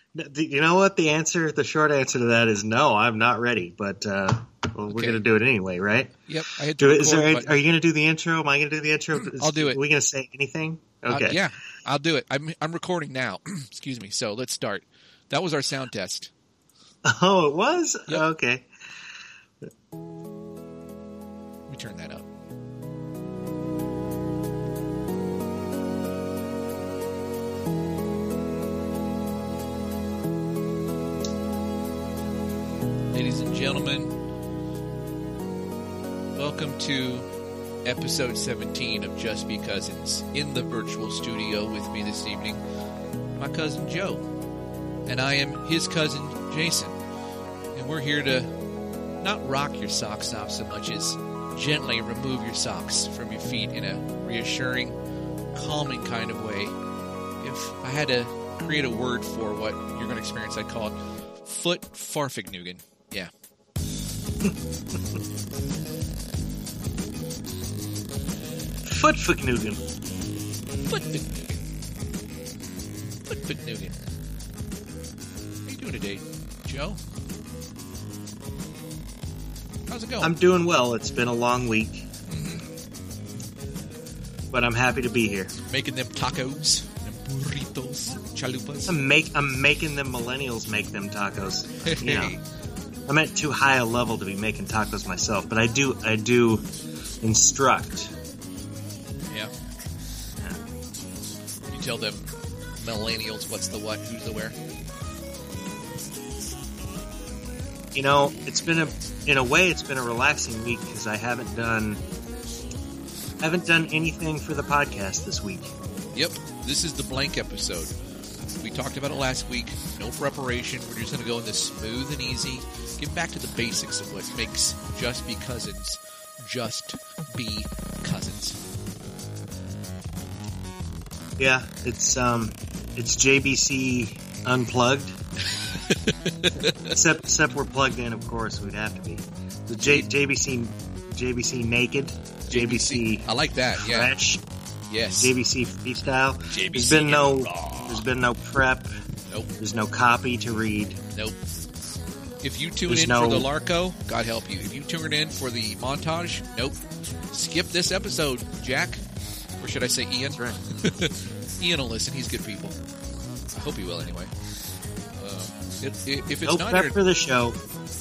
You know what? The short answer to that is no, I'm not ready, but we're going to do it anyway, right? Yep. I had to record, are you going to do the intro? Am I going to do the intro? I'll do it. Are we going to say anything? Okay. Yeah, I'll do it. I'm recording now. Excuse me. So let's start. That was our sound test. Oh, it was? Yep. Okay. Let me turn that up. Ladies and gentlemen, welcome to episode 17 of Just Be Cousins. In the virtual studio with me this evening, my cousin Joe. And I am his cousin Jason. And we're here to not rock your socks off so much as gently remove your socks from your feet in a reassuring, calming kind of way. If I had to create a word for what you're going to experience, I'd call it foot farfignugan. Yeah. Footfignugan. Footfignugan. Footfignugan. How you doing today, Joe? How's it going? I'm doing well. It's been a long week. Mm-hmm. But I'm happy to be here. Making them tacos and burritos, chalupas. I'm making them millennials make them tacos. You know. Hey. I'm at too high a level to be making tacos myself, but I do instruct. Yeah. You tell them millennials what's the what, who's the where. You know, in a way it's been a relaxing week because I haven't done anything for the podcast this week. Yep, this is the blank episode. We talked about it last week. No preparation. We're just going to go in this smooth and easy. Get back to the basics of what makes Just Be Cousins just be cousins. Yeah, it's JBC unplugged. except we're plugged in, of course. We'd have to be. The JBC naked. JBC. I like that. Fresh. Yeah. Yes. JBC freestyle. JBC There's been no prep. Nope. There's no copy to read. Nope. If you tune There's in for the Larko, God help you. If you tune in for the montage, nope. Skip this episode, Jack. Or should I say Ian? That's right. Ian will listen. He's good people. I hope he will anyway. If it's No not prep your, for the show.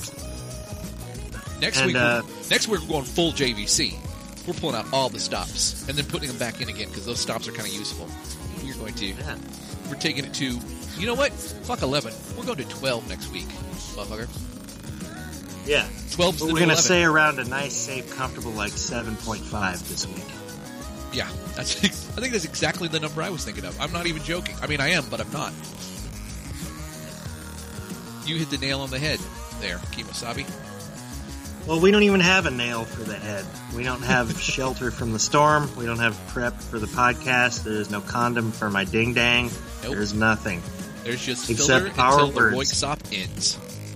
next week we're going full JVC. We're pulling out all the stops and then putting them back in again because those stops are kind of useful. We're going to. Yeah. We're taking it to. You know what? Fuck 11. We're going to 12 next week, motherfucker. Yeah. 12's But the we're new going to 11. say around a nice, safe, comfortable, like 7.5 this week. Yeah, I think that's exactly the number I was thinking of. I'm not even joking. I mean, I am, but I'm not. You hit the nail on the head there, Kimosabi. Well, we don't even have a nail for the head. We don't have shelter from the storm. We don't have prep for the podcast. There's no condom for my ding-dang. Nope. There's nothing. There's just Except filler our until the words. Roiksop ends.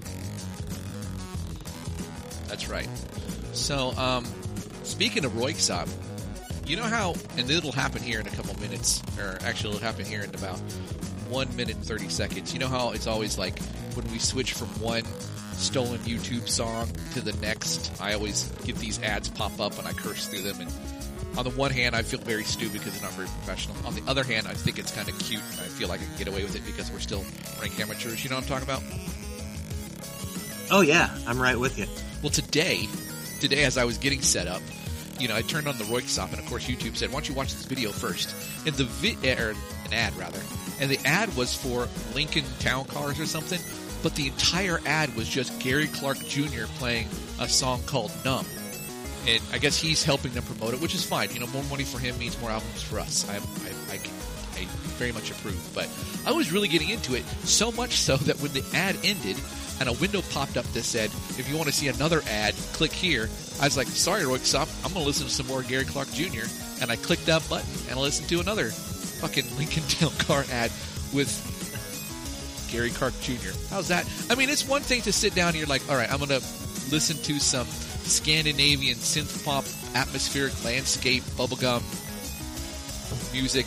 That's right. So, speaking of Roiksop, you know how, and it'll happen here in a couple minutes, or actually it'll happen here in about 1 minute and 30 seconds. You know how it's always like when we switch from one stolen YouTube song to the next, I always get these ads pop up and I curse through them, and on the one hand I feel very stupid because it's not very professional. On the other hand, I think it's kind of cute and I feel like I can get away with it because we're still rank amateurs. You know what I'm talking about? Oh, yeah. I'm right with you. Well, today as I was getting set up, you know, I turned on the Roiksop, and of course YouTube said, why don't you watch this video first? And the an ad rather. And the ad was for Lincoln Town Cars or something, but the entire ad was just Gary Clark Jr. playing a song called Numb. And I guess he's helping them promote it, which is fine. You know, more money for him means more albums for us. I very much approve. But I was really getting into it, so much so that when the ad ended and a window popped up that said, if you want to see another ad, click here, I was like, sorry, Roiksop, I'm going to listen to some more Gary Clark Jr. And I clicked that button and I listened to another fucking Lincoln Town Car ad with Gary Clark Jr. How's that? I mean, it's one thing to sit down and you're like, all right, I'm going to listen to some Scandinavian synth pop, atmospheric landscape, bubblegum music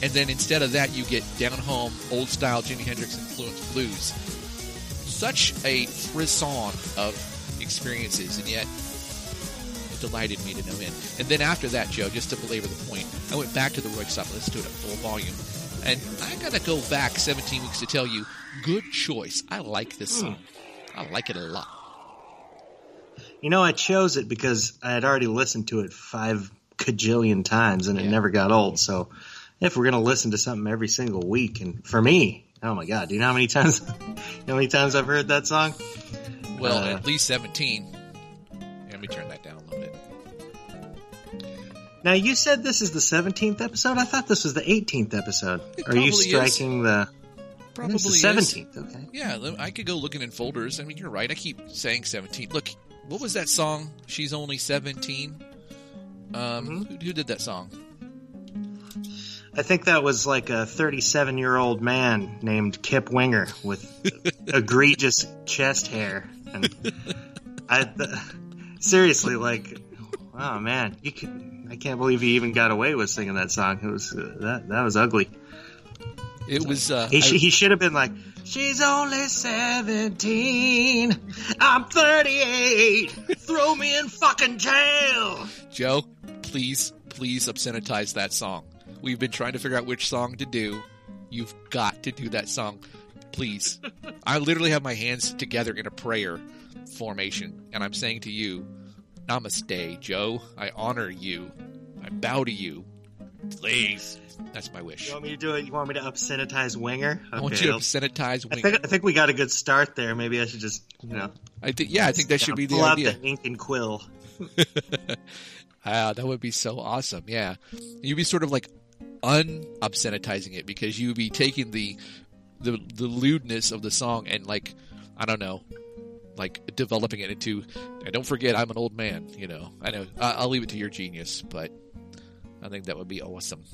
And then instead of that, you get down home, old style Jimi Hendrix influenced blues. Such a frisson of experiences, and yet it delighted me to no end. And then after that, Joe, just to belabor the point, I went back to the Roy Stop and listened to it at full volume. And I got to go back 17 weeks to tell you, good choice. I like this song. I like it a lot. You know, I chose it because I had already listened to it 5 kajillion times, and it never got old. So if we're going to listen to something every single week, and for me, oh my God, do you know how many times I've heard that song? Well, at least 17. Let me turn that down a little bit. Now, you said this is the 17th episode? I thought this was the 18th episode. Are you striking the... Probably it's the 17th, okay. Yeah, I could go looking in folders. I mean, you're right. I keep saying 17. Look, what was that song? She's Only 17? Who did that song? I think that was like a 37-year-old man named Kip Winger with egregious chest hair. And seriously, like, oh man, I can't believe he even got away with singing that song. It was that was ugly. It was. He should have been like, she's only 17. I'm 38. Throw me in fucking jail. Joe, please obscenitize that song. We've been trying to figure out which song to do. You've got to do that song. Please. I literally have my hands together in a prayer formation, and I'm saying to you, Namaste, Joe. I honor you. I bow to you. Please. That's my wish. You want me to do it? You want me to obscenitize Winger? Okay, I want you to obscenitize Winger. I think we got a good start there. Maybe I should just, I think that should be the pull idea. out the ink and quill. That would be so awesome. Yeah. You'd be sort of like un-obscenitizing it because you would be taking the lewdness of the song and like, I don't know, like developing it into, and don't forget I'm an old man, I know. I'll leave it to your genius, but I think that would be awesome.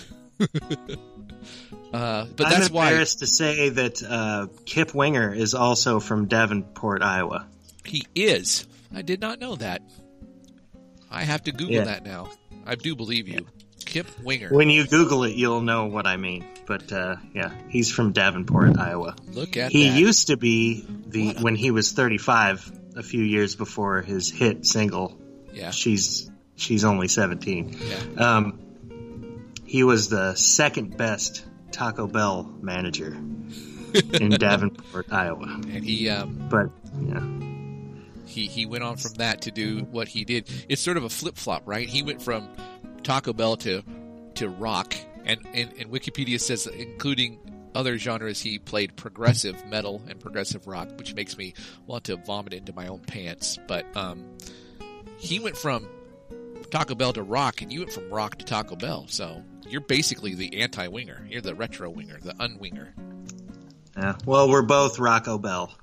But that's I'm embarrassed to say that Kip Winger is also from Davenport, Iowa. He is. I did not know that. I have to Google that now. I do believe you. Kip Winger. When you Google it, you'll know what I mean. But he's from Davenport, Iowa. Look at he that. used to be when he was 35, a few years before his hit single. Yeah. She's only 17. Yeah. He was the second best Taco Bell manager in Davenport, Iowa. And he went on from that to do what he did. It's sort of a flip-flop, right? He went from Taco Bell to rock, and Wikipedia says that including other genres, he played progressive metal and progressive rock, which makes me want to vomit into my own pants. But he went from Taco Bell to rock, and you went from rock to Taco Bell. So you're basically the anti-winger. You're the retro winger, the unwinger. Yeah. Well, we're both Rocco Bell.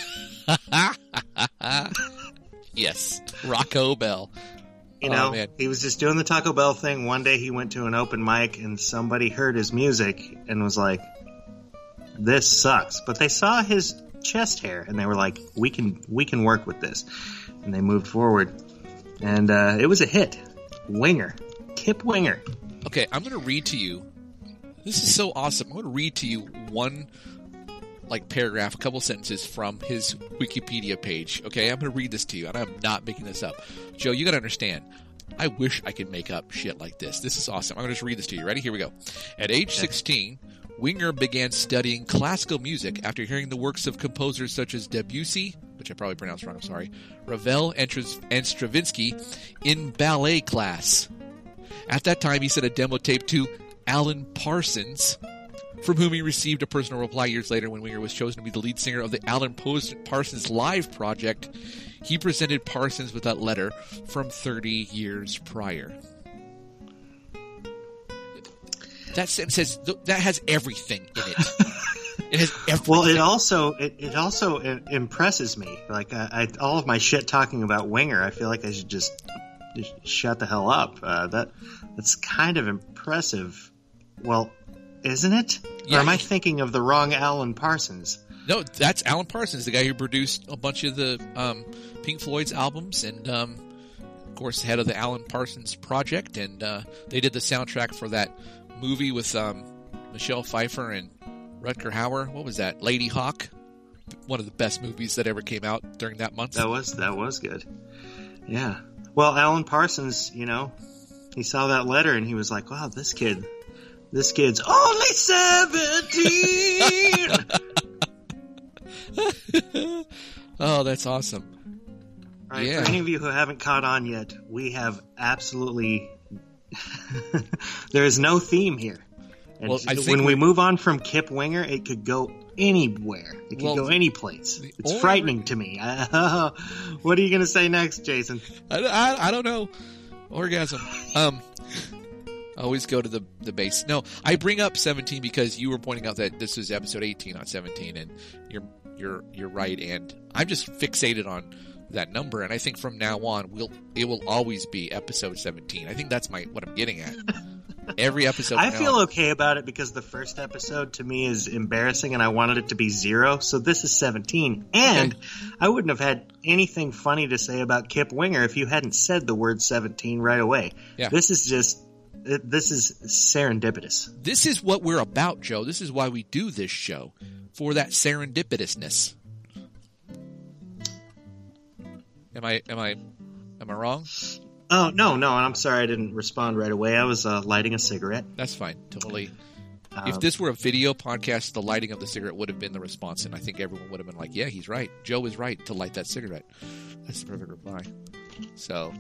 Yes, Rocco Bell. Man. He was just doing the Taco Bell thing. One day he went to an open mic and somebody heard his music and was like, this sucks. But they saw his chest hair and they were like, we can work with this. And they moved forward. And it was a hit. Winger. Kip Winger. Okay, I'm going to read to you. This is so awesome. I'm going to read to you one paragraph, a couple sentences from his Wikipedia page. Okay, I'm going to read this to you, and I'm not making this up. Joe, you got to understand. I wish I could make up shit like this. This is awesome. I'm going to just read this to you. Ready? Here we go. At age 16, Winger began studying classical music after hearing the works of composers such as Debussy, which I probably pronounced wrong, I'm sorry, Ravel and Stravinsky in ballet class. At that time, he sent a demo tape to Alan Parsons, from whom he received a personal reply years later when Winger was chosen to be the lead singer of the Alan Parsons Live project. He presented Parsons with that letter from 30 years prior. That sentence says that has everything in it. It has everything. Well, it also impresses me. Like all of my shit talking about Winger, I feel like I should just shut the hell up. That's kind of impressive. Well, isn't it? Yeah. Or am I thinking of the wrong Alan Parsons? No, that's Alan Parsons, the guy who produced a bunch of the Pink Floyd's albums and, of course, head of the Alan Parsons Project. And they did the soundtrack for that movie with Michelle Pfeiffer and Rutger Hauer. What was that? Lady Hawk. One of the best movies that ever came out during that month. That was good. Yeah. Well, Alan Parsons, you know, he saw that letter and he was like, "Wow, this kid's only 17." Oh, that's awesome. All right, Yeah. for any of you who haven't caught on yet, we have absolutely there is no theme here. And Well, I think when we move on from Kip Winger, it could go anywhere. It could go any place. It's frightening to me. What are you going to say next, Jason? I don't know. Orgasm. Always go to the base. No, I bring up 17 because you were pointing out that this is episode 18, not 17, and you're right. And I'm just fixated on that number, and I think from now on it will always be episode 17. I think that's what I'm getting at. Every episode. I feel okay about it because the first episode to me is embarrassing and I wanted it to be 0. So this is 17. And I wouldn't have had anything funny to say about Kip Winger if you hadn't said the word 17 right away. Yeah. This is serendipitous. This is what we're about, Joe. This is why we do this show, for that serendipitousness. Am I wrong? Oh, no, and I'm sorry I didn't respond right away. I was lighting a cigarette. That's fine. Totally. If this were a video podcast, the lighting of the cigarette would have been the response, and I think everyone would have been like, yeah, he's right. Joe is right to light that cigarette. That's the perfect reply. So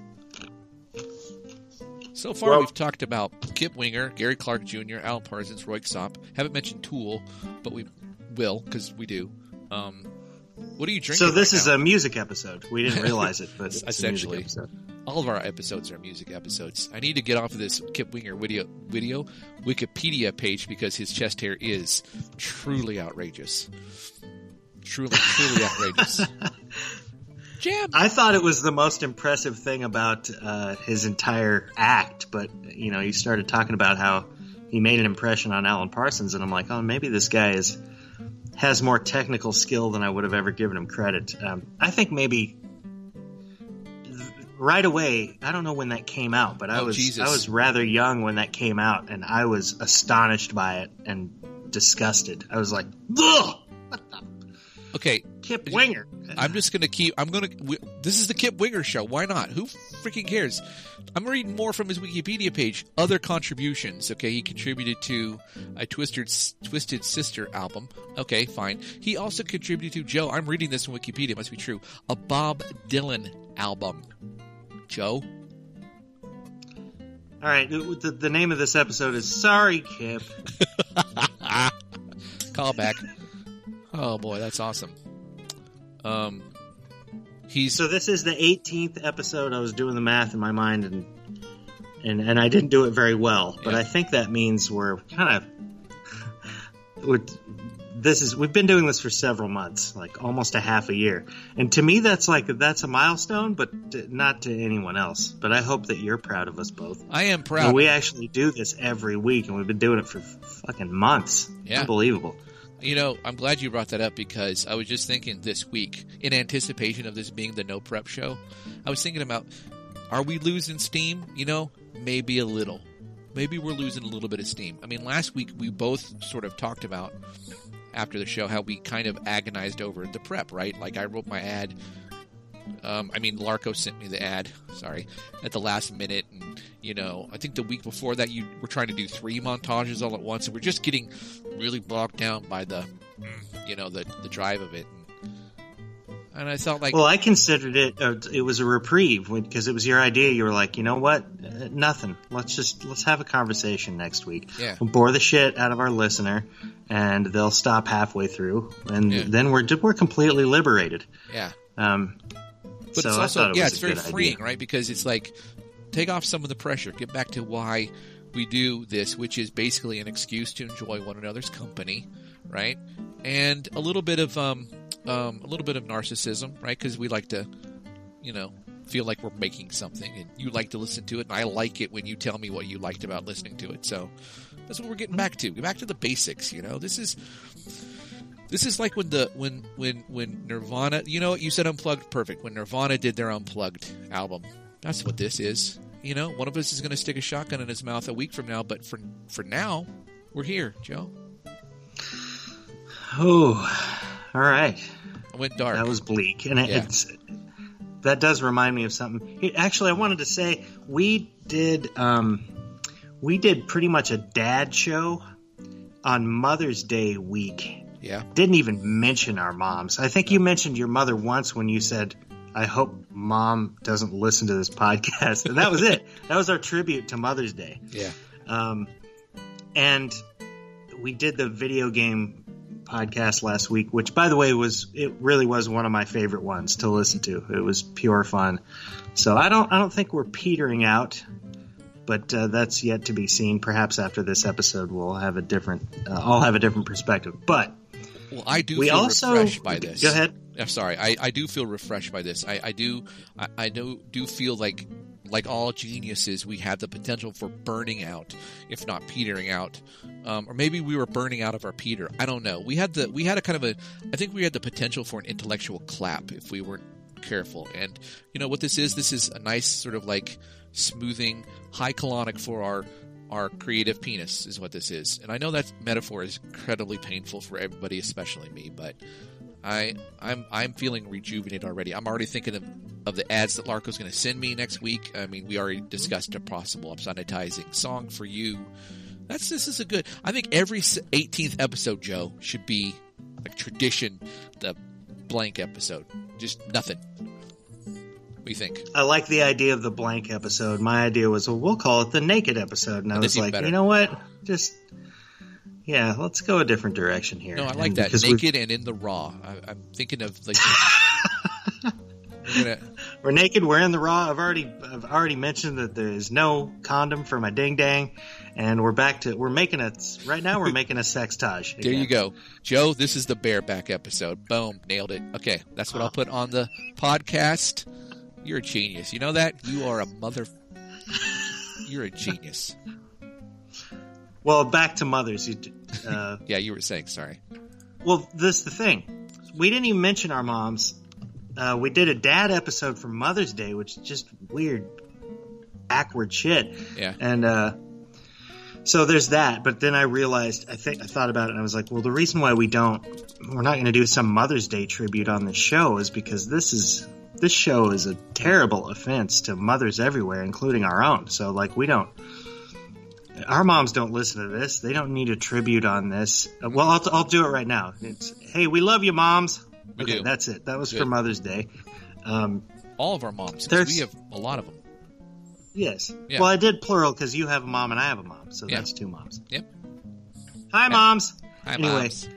far we've talked about Kip Winger, Gary Clark Jr., Alan Parsons, Roy Xopp. Haven't mentioned Tool, but we will, because we do. What are you drinking? So this right is now? a music episode. We didn't realize it, but it's essentially a music episode. All of our episodes are music episodes. I need to get off of this Kip Winger video Wikipedia page because his chest hair is truly outrageous. Truly outrageous. Jam. I thought it was the most impressive thing about his entire act, but you started talking about how he made an impression on Alan Parsons, and I'm like, oh, maybe this guy has more technical skill than I would have ever given him credit. I think maybe right away, I don't know when that came out, but I was rather young when that came out, and I was astonished by it and disgusted. I was like, ugh! What the? Okay. Kip Winger. This is the Kip Winger show. Why not? Who freaking cares? I'm reading more from his Wikipedia page. Other contributions. Okay, he contributed to a Twisted Sister album. Okay, fine. He also contributed to, Joe, I'm reading this on Wikipedia, it must be true, a Bob Dylan album. Joe? All right, the name of this episode is Sorry, Kip. Call back. Oh boy, that's awesome. So this is the 18th episode. I was doing the math in my mind, and I didn't do it very well. But I think that means we're kind of we've been doing this for several months, like almost a half a year. And to me, that's a milestone, but not to anyone else. But I hope that you're proud of us both. I am proud. And we actually do this every week, and we've been doing it for fucking months. Yeah. Unbelievable. I'm glad you brought that up because I was just thinking this week, in anticipation of this being the No Prep show, I was thinking about, are we losing steam? Maybe a little. Maybe we're losing a little bit of steam. I mean, last week we both sort of talked about, after the show, how we kind of agonized over the prep, right? Like I wrote my ad. Larko sent me the ad, at the last minute. And, I think the week before that you were trying to do 3 montages all at once. And we're just getting really bogged down by the drive of it. And I felt like... Well, I considered it was a reprieve because it was your idea. You were like, you know what? Nothing. Let's have a conversation next week. Yeah. We'll bore the shit out of our listener and they'll stop halfway through. And then we're completely liberated. Yeah. But it's also, it's very freeing, idea. right? Because it's like, take off some of the pressure. Get back to why we do this, which is basically an excuse to enjoy one another's company, right? And a little bit of narcissism, right? Because we like to, feel like we're making something, and you like to listen to it, and I like it when you tell me what you liked about listening to it. So that's what we're getting back to. Get back to the basics. This is like when Nirvana, you said Unplugged, perfect. When Nirvana did their Unplugged album, that's what this is. You know, one of us is going to stick a shotgun in his mouth a week from now. But for now, we're here, Joe. Oh, all right. I went dark. That was bleak, and that does remind me of something. Actually, I wanted to say we did pretty much a dad show on Mother's Day week. Yeah. Didn't even mention our moms. I think you mentioned your mother once when you said, I hope Mom doesn't listen to this podcast. And that was it. That was our tribute to Mother's Day. Yeah. And we did the video game podcast last week, which, by the way, it really was one of my favorite ones to listen to. It was pure fun. So I don't think we're petering out, but that's yet to be seen. Perhaps after this episode, we'll have a different. I'll have a different perspective. But I do feel refreshed by this. Go ahead. I'm sorry. I do feel refreshed by this. I do feel like all geniuses, we had the potential for burning out, if not petering out, or maybe we were burning out of our peter. I don't know. I think we had the potential for an intellectual clap if we weren't careful. And you know what this is? This is a nice sort of like smoothing, high colonic for our creative penis is what this is. And I know that metaphor is incredibly painful for everybody, especially me, but I'm feeling rejuvenated already. I'm already thinking of the ads that Larko's going to send me next week. I mean, we already discussed a possible obscenitizing song for you. This is a good. I think every 18th episode, Joe, should be like tradition. The blank episode, just nothing. What do you think? I like the idea of the blank episode. My idea was, well, we'll call it the naked episode, and I was like, you know what, yeah, let's go a different direction here. No, I like that. Naked and in the raw. I'm thinking of like. We're naked. We're in the raw. I've already mentioned that there is no condom for my ding dang, and we're making a sextage. There you go, Joe. This is the bareback episode. Boom, nailed it. Okay, that's what I'll put on the podcast. You're a genius. You know that? You are a mother. You're a genius. Well, back to mothers. Yeah, you were saying. Sorry. Well, this is the thing. We didn't even mention our moms. We did a dad episode for Mother's Day, which is just weird, backward shit. Yeah. And so there's that. But then I realized, I thought about it, and I was like, well, the reason why we're not going to do some Mother's Day tribute on the show is because this show is a terrible offense to mothers everywhere, including our own. So, like, our moms don't listen to this. They don't need a tribute on this. Well, I'll do it right now. It's, hey, we love you, moms. Okay, that's it. That was good. For Mother's Day. All of our moms, because we have a lot of them. Yes. Yeah. Well, I did plural because you have a mom and I have a mom, so that's two moms. Yep. Hi, moms. Hi, moms.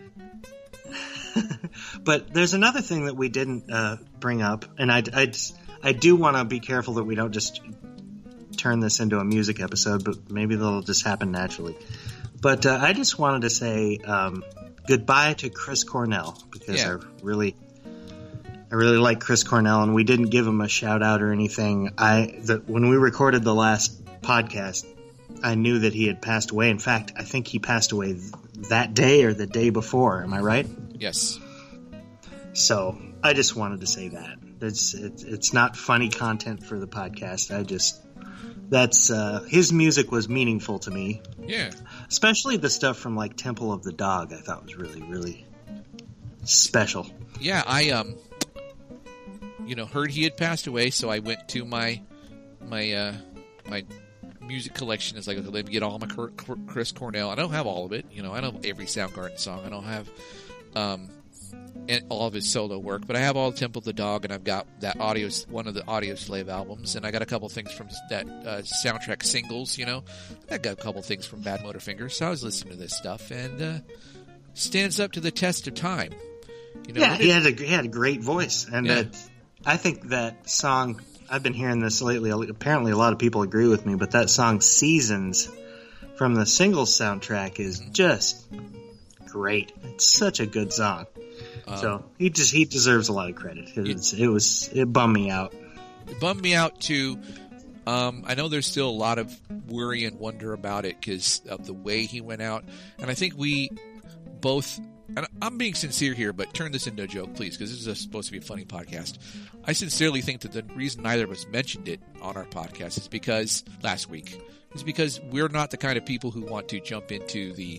But there's another thing that we didn't bring up, and I do want to be careful that we don't just turn this into a music episode, but maybe that'll just happen naturally. But I just wanted to say goodbye to Chris Cornell, because I really like Chris Cornell, and we didn't give him a shout out or anything. When we recorded the last podcast, I knew that he had passed away. In fact, I think he passed away that day or the day before. Am I right? Yes. So I just wanted to say that. It's not funny content for the podcast. His music was meaningful to me. Yeah. Especially the stuff from like Temple of the Dog, I thought was really, really special. Yeah, I heard he had passed away, so I went to my music collection. It's like, let me get all my Chris Cornell. I don't have all of it. I know every Soundgarden song. I don't have and all of his solo work, but I have all the Temple of the Dog, and I've got one of the Audio Slave albums, and I got a couple things from that soundtrack singles. I got a couple things from Bad Motorfinger, so I was listening to this stuff, and stands up to the test of time. He had a great voice, and I think that song. I've been hearing this lately. Apparently, a lot of people agree with me, but that song "Seasons" from the singles soundtrack is just great. It's such a good song. So he deserves a lot of credit. It bummed me out. It bummed me out too. I know there's still a lot of worry and wonder about it because of the way he went out, and I think we both and I'm being sincere here, but turn this into a joke, please, because this is supposed to be a funny podcast. I sincerely think that the reason neither of us mentioned it on our podcast is because last week is because we're not the kind of people who want to jump into the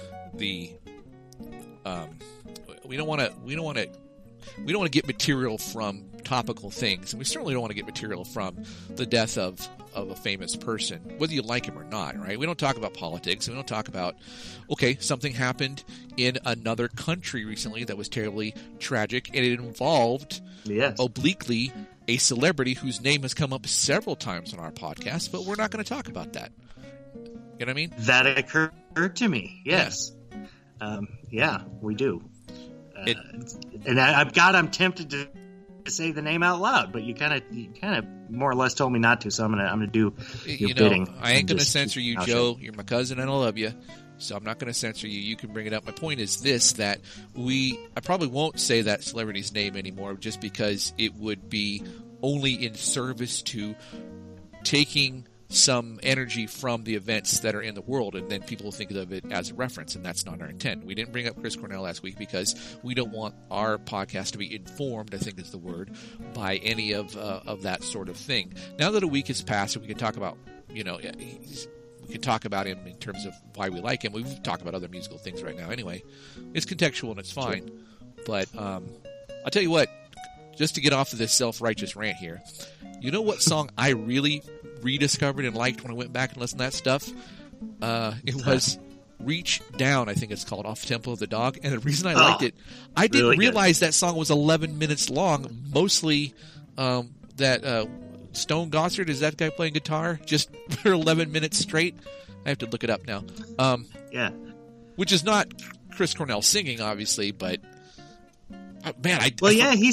we don't want to get material from topical things, and we certainly don't want to get material from the death of a famous person, whether you like him or not, right? We don't talk about politics. We don't talk about, okay, something happened in another country recently that was terribly tragic, and it involved, obliquely, a celebrity whose name has come up several times on our podcast, but we're not going to talk about that. You know what I mean? That occurred to me, yes. Yeah, we do. I'm tempted to say the name out loud, but you kind of more or less told me not to, so I'm gonna do your bidding. I ain't gonna censor you, Joe. You're my cousin, and I love you, so I'm not gonna censor you. You can bring it up. My point is this: that I probably won't say that celebrity's name anymore, just because it would be only in service to taking some energy from the events that are in the world, and then people will think of it as a reference, and that's not our intent. We didn't bring up Chris Cornell last week because we don't want our podcast to be informed, I think is the word, by any of that sort of thing. Now that a week has passed, and we can talk about, we can talk about him in terms of why we like him. We've talked about other musical things right now anyway. It's contextual and it's fine. Sure. But I'll tell you what, just to get off of this self-righteous rant here, you know what song I really rediscovered and liked when I went back and listened to that stuff? It was Reach Down, I think it's called, off Temple of the Dog. And the reason I liked it, I didn't really realize that song was 11 minutes long, mostly that Stone Gossard, is that guy playing guitar just for 11 minutes straight? I have to look it up now. Yeah. Which is not Chris Cornell singing, obviously, but man, he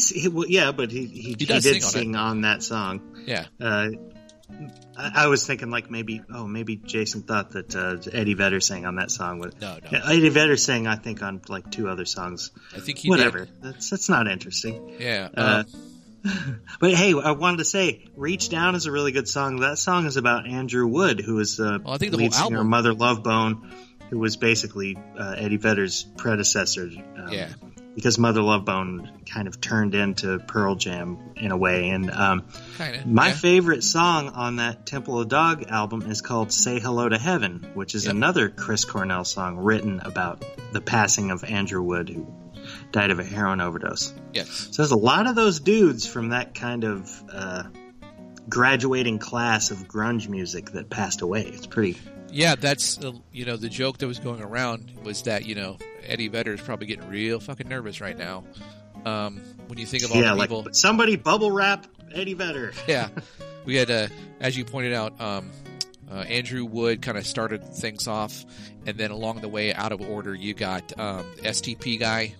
did sing on that song. Yeah. I was thinking maybe Jason thought that Eddie Vedder sang on that song. No. Yeah, Eddie Vedder sang, I think, on like 2 other songs. I think he Whatever. did. That's not interesting. Yeah. But hey, I wanted to say, Reach Down is a really good song. That song is about Andrew Wood, who is the lead singer of Mother Love Bone, who was basically Eddie Vedder's predecessor. Because Mother Love Bone kind of turned into Pearl Jam in a way. And my favorite song on that Temple of the Dog album is called Say Hello to Heaven, which is another Chris Cornell song written about the passing of Andrew Wood, who died of a heroin overdose. Yes. So there's a lot of those dudes from that kind of graduating class of grunge music that passed away. It's pretty... Yeah, that's, the joke that was going around was that, Eddie Vedder is probably getting real fucking nervous right now. When you think of all the people... Like, somebody bubble wrap Eddie Vedder. Yeah. We had, as you pointed out, Andrew Wood kind of started things off, and then along the way, out of order, you got STP guy.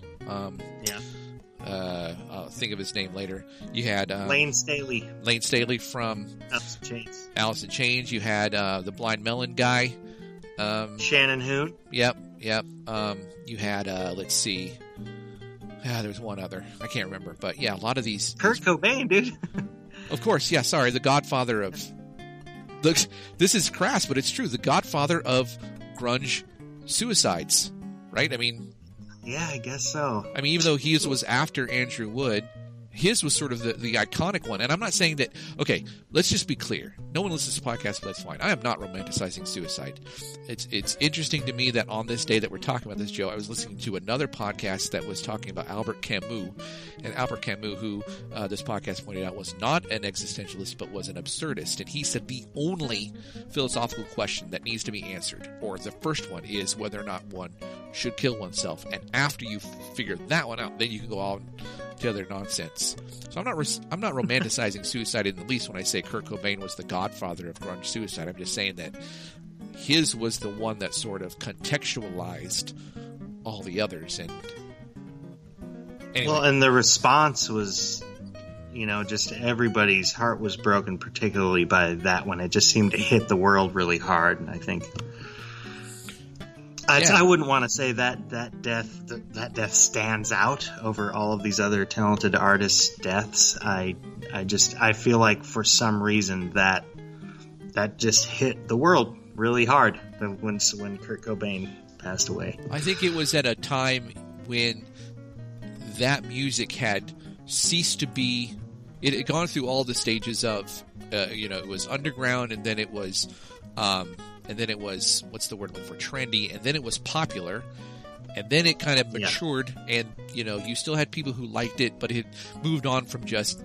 I'll think of his name later. You had Lane Staley. Lane Staley from Alice in Chains. You had the Blind Melon guy. Shannon Hoon. Yep. You had, let's see. There's one other. I can't remember. But yeah, a lot of these. Kurt Cobain, dude. Of course, yeah, sorry. The godfather of... This is crass, but it's true. The godfather of grunge suicides, right? I mean... Yeah, I guess so. I mean, even though his was after Andrew Wood, his was sort of the iconic one. And I'm not saying that... Okay, let's just be clear. No one listens to podcasts, but that's fine. I am not romanticizing suicide. It's interesting to me that on this day that we're talking about this, Joe, I was listening to another podcast that was talking about Albert Camus. And Albert Camus, who this podcast pointed out was not an existentialist, but was an absurdist. And he said the only philosophical question that needs to be answered, or the first one, is whether or not one should kill oneself. And after you figure that one out, then you can go on to other nonsense. So I'm not romanticizing suicide in the least when I say Kurt Cobain was the godfather of grunge suicide. I'm just saying that his was the one that sort of contextualized all the others. And anyway. Well, and the response was, just everybody's heart was broken, particularly by that one. It just seemed to hit the world really hard, and I think... I wouldn't want to say that death stands out over all of these other talented artists' deaths. I feel like for some reason that just hit the world really hard when Kurt Cobain passed away. I think it was at a time when that music had ceased to be. It had gone through all the stages of, it was underground, and then it was, what's the word for trendy, and then it was popular, and then it kind of matured, and you still had people who liked it, but it moved on from just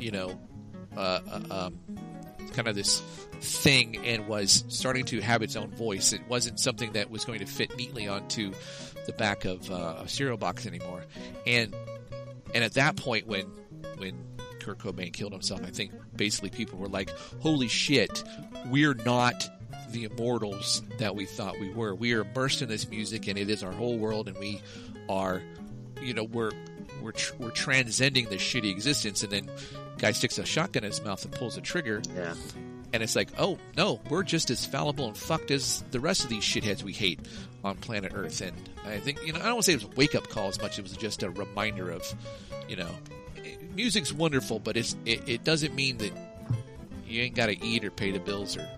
kind of this thing and was starting to have its own voice. It wasn't something that was going to fit neatly onto the back of a cereal box anymore. And at that point, when Kurt Cobain killed himself, I think basically people were like, "Holy shit, we're not the immortals that we thought we were. We are immersed in this music, and it is our whole world, and we are, we're transcending this shitty existence." And then guy sticks a shotgun in his mouth and pulls the trigger. Yeah. And it's like, oh no, we're just as fallible and fucked as the rest of these shitheads we hate on planet Earth. And I think, I don't want to say it was a wake up call as much as it was just a reminder of, music's wonderful, but it doesn't mean that you ain't got to eat or pay the bills or,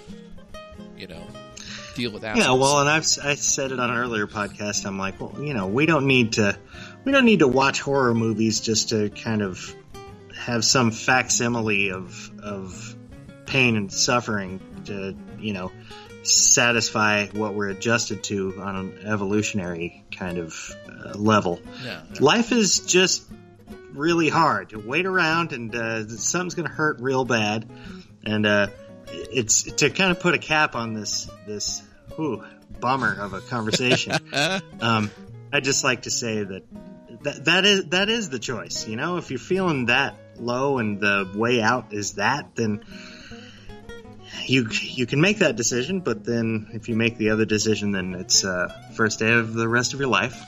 deal with assholes. Yeah, well, and I said it on an earlier podcast. I'm like, well, we don't need to watch horror movies just to kind of have some facsimile of pain and suffering to, satisfy what we're adjusted to on an evolutionary kind of level. Yeah. Life is just really hard. Wait around and something's going to hurt real bad. And it's to kind of put a cap on this bummer of a conversation. I'd just like to say that is the choice. If you're feeling that low and the way out is that, then you can make that decision. But then if you make the other decision, then it's first day of the rest of your life.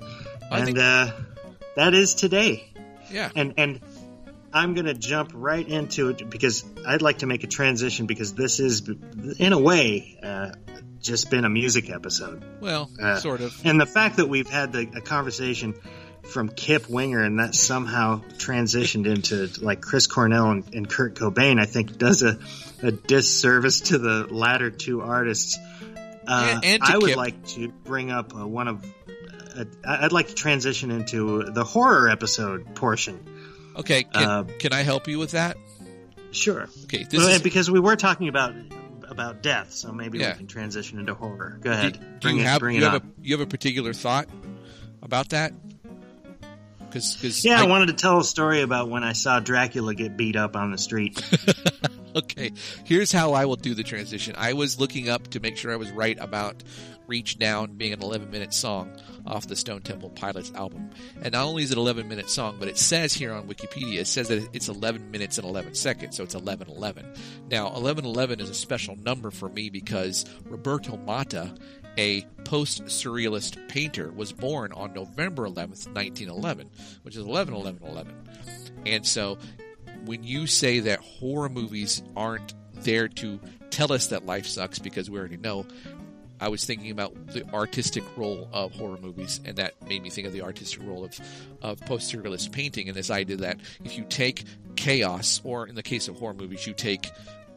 That is today. Yeah. And I'm going to jump right into it because I'd like to make a transition because this is, in a way, just been a music episode. Well, sort of. And the fact that we've had a conversation from Kip Winger and that somehow transitioned into like Chris Cornell and Kurt Cobain, I think does a disservice to the latter two artists. And I would Kip. like to bring up I'd like to transition into the horror episode portion. Okay, can I help you with that? Sure. Okay, because we were talking about death, so maybe we can transition into horror. Go ahead. Do you have a particular thought about that? Cause I wanted to tell a story about when I saw Dracula get beat up on the street. Okay, here's how I will do the transition. I was looking up to make sure I was right about Reach Down being an 11-minute song off the Stone Temple Pilots album. And not only is it an 11-minute song, but it says here on Wikipedia, it says that it's 11 minutes and 11 seconds, so it's 11:11. Now, 11:11 is a special number for me because Roberto Matta, a post-surrealist painter, was born on November 11th, 1911, which is 11:11:11. And so when you say that horror movies aren't there to tell us that life sucks because we already know, I was thinking about the artistic role of horror movies, and that made me think of the artistic role of post-surrealist painting, and this idea that if you take chaos, or in the case of horror movies, you take,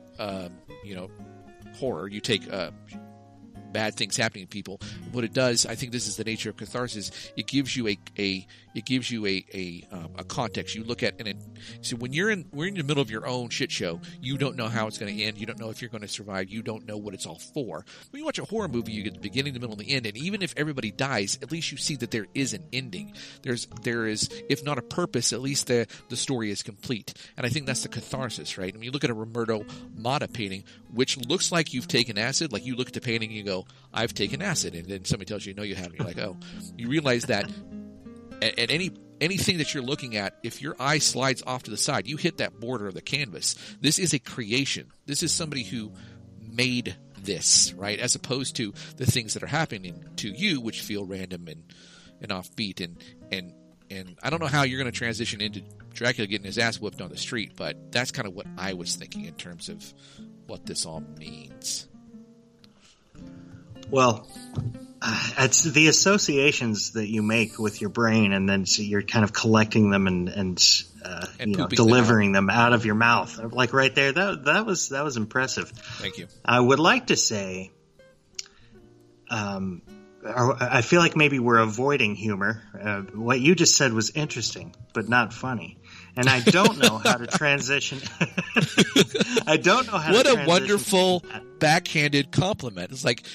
horror, you take bad things happening to people. What it does, I think this is the nature of catharsis. It gives you a context. You look at so when we're in the middle of your own shit show, you don't know how it's going to end. You don't know if you're going to survive. You don't know what it's all for. When you watch a horror movie, you get the beginning, the middle, and the end. And even if everybody dies, at least you see that there is an ending. There is, if not a purpose, at least the story is complete. And I think that's the catharsis, right? When you look at a Roberto Matta painting, which looks like you've taken acid, like you look at the painting and you go, I've taken acid, and then somebody tells you, no, you haven't. You're like, oh. You realize that at anything that you're looking at, if your eye slides off to the side, you hit that border of the canvas. This is a creation. This is somebody who made this, right? As opposed to the things that are happening to you, which feel random and offbeat. And I don't know how you're going to transition into Dracula getting his ass whipped on the street, but that's kind of what I was thinking in terms of what this all means. Well, it's the associations that you make with your brain, and then so you're kind of collecting them and delivering them out of your mouth. Like right there, that was impressive. Thank you. I would like to say, I feel like maybe we're avoiding humor. What you just said was interesting, but not funny. And I don't know how to transition. I don't know how what to transition. What a wonderful backhanded compliment. It's like,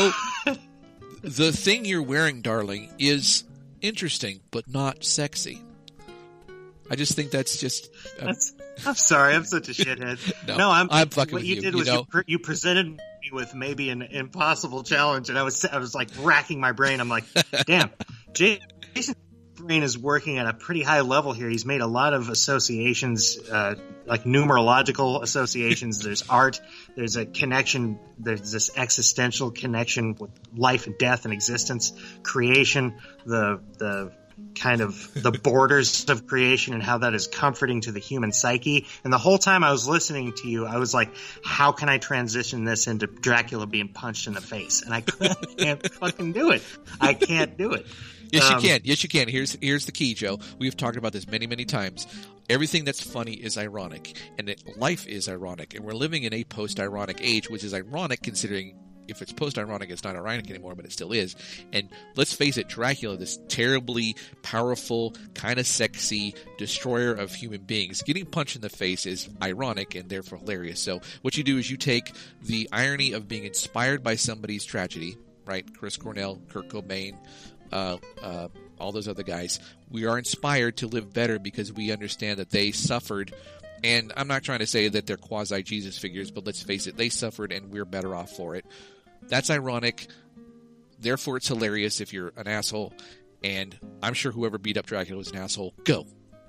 the thing you're wearing, darling, is interesting, but not sexy. I just think that's just... I'm sorry, I'm such a shithead. No, I'm fucking what with you. you. Did was you presented me with maybe an impossible challenge, and I was like racking my brain. I'm like, damn, Jason's brain is working at a pretty high level here. He's made a lot of associations, like numerological associations. There's art. There's a connection. There's this existential connection with life and death and existence, creation, the kind of the borders of creation and how that is comforting to the human psyche. And the whole time I was listening to you, I was like, how can I transition this into Dracula being punched in the face? And I can't fucking do it. I can't do it. Yes, you can. Yes, you can. Here's the key, Joe. We've talked about this many, many times. Everything that's funny is ironic, and life is ironic. And we're living in a post-ironic age, which is ironic considering if it's post-ironic, it's not ironic anymore, but it still is. And let's face it, Dracula, this terribly powerful, kind of sexy destroyer of human beings, getting punched in the face is ironic and therefore hilarious. So what you do is you take the irony of being inspired by somebody's tragedy, right? Chris Cornell, Kurt Cobain, all those other guys. We are inspired to live better because we understand that they suffered. And I'm not trying to say that they're quasi-Jesus figures, but let's face it, they suffered and we're better off for it. That's ironic. Therefore, it's hilarious if you're an asshole. And I'm sure whoever beat up Dracula was an asshole. Go.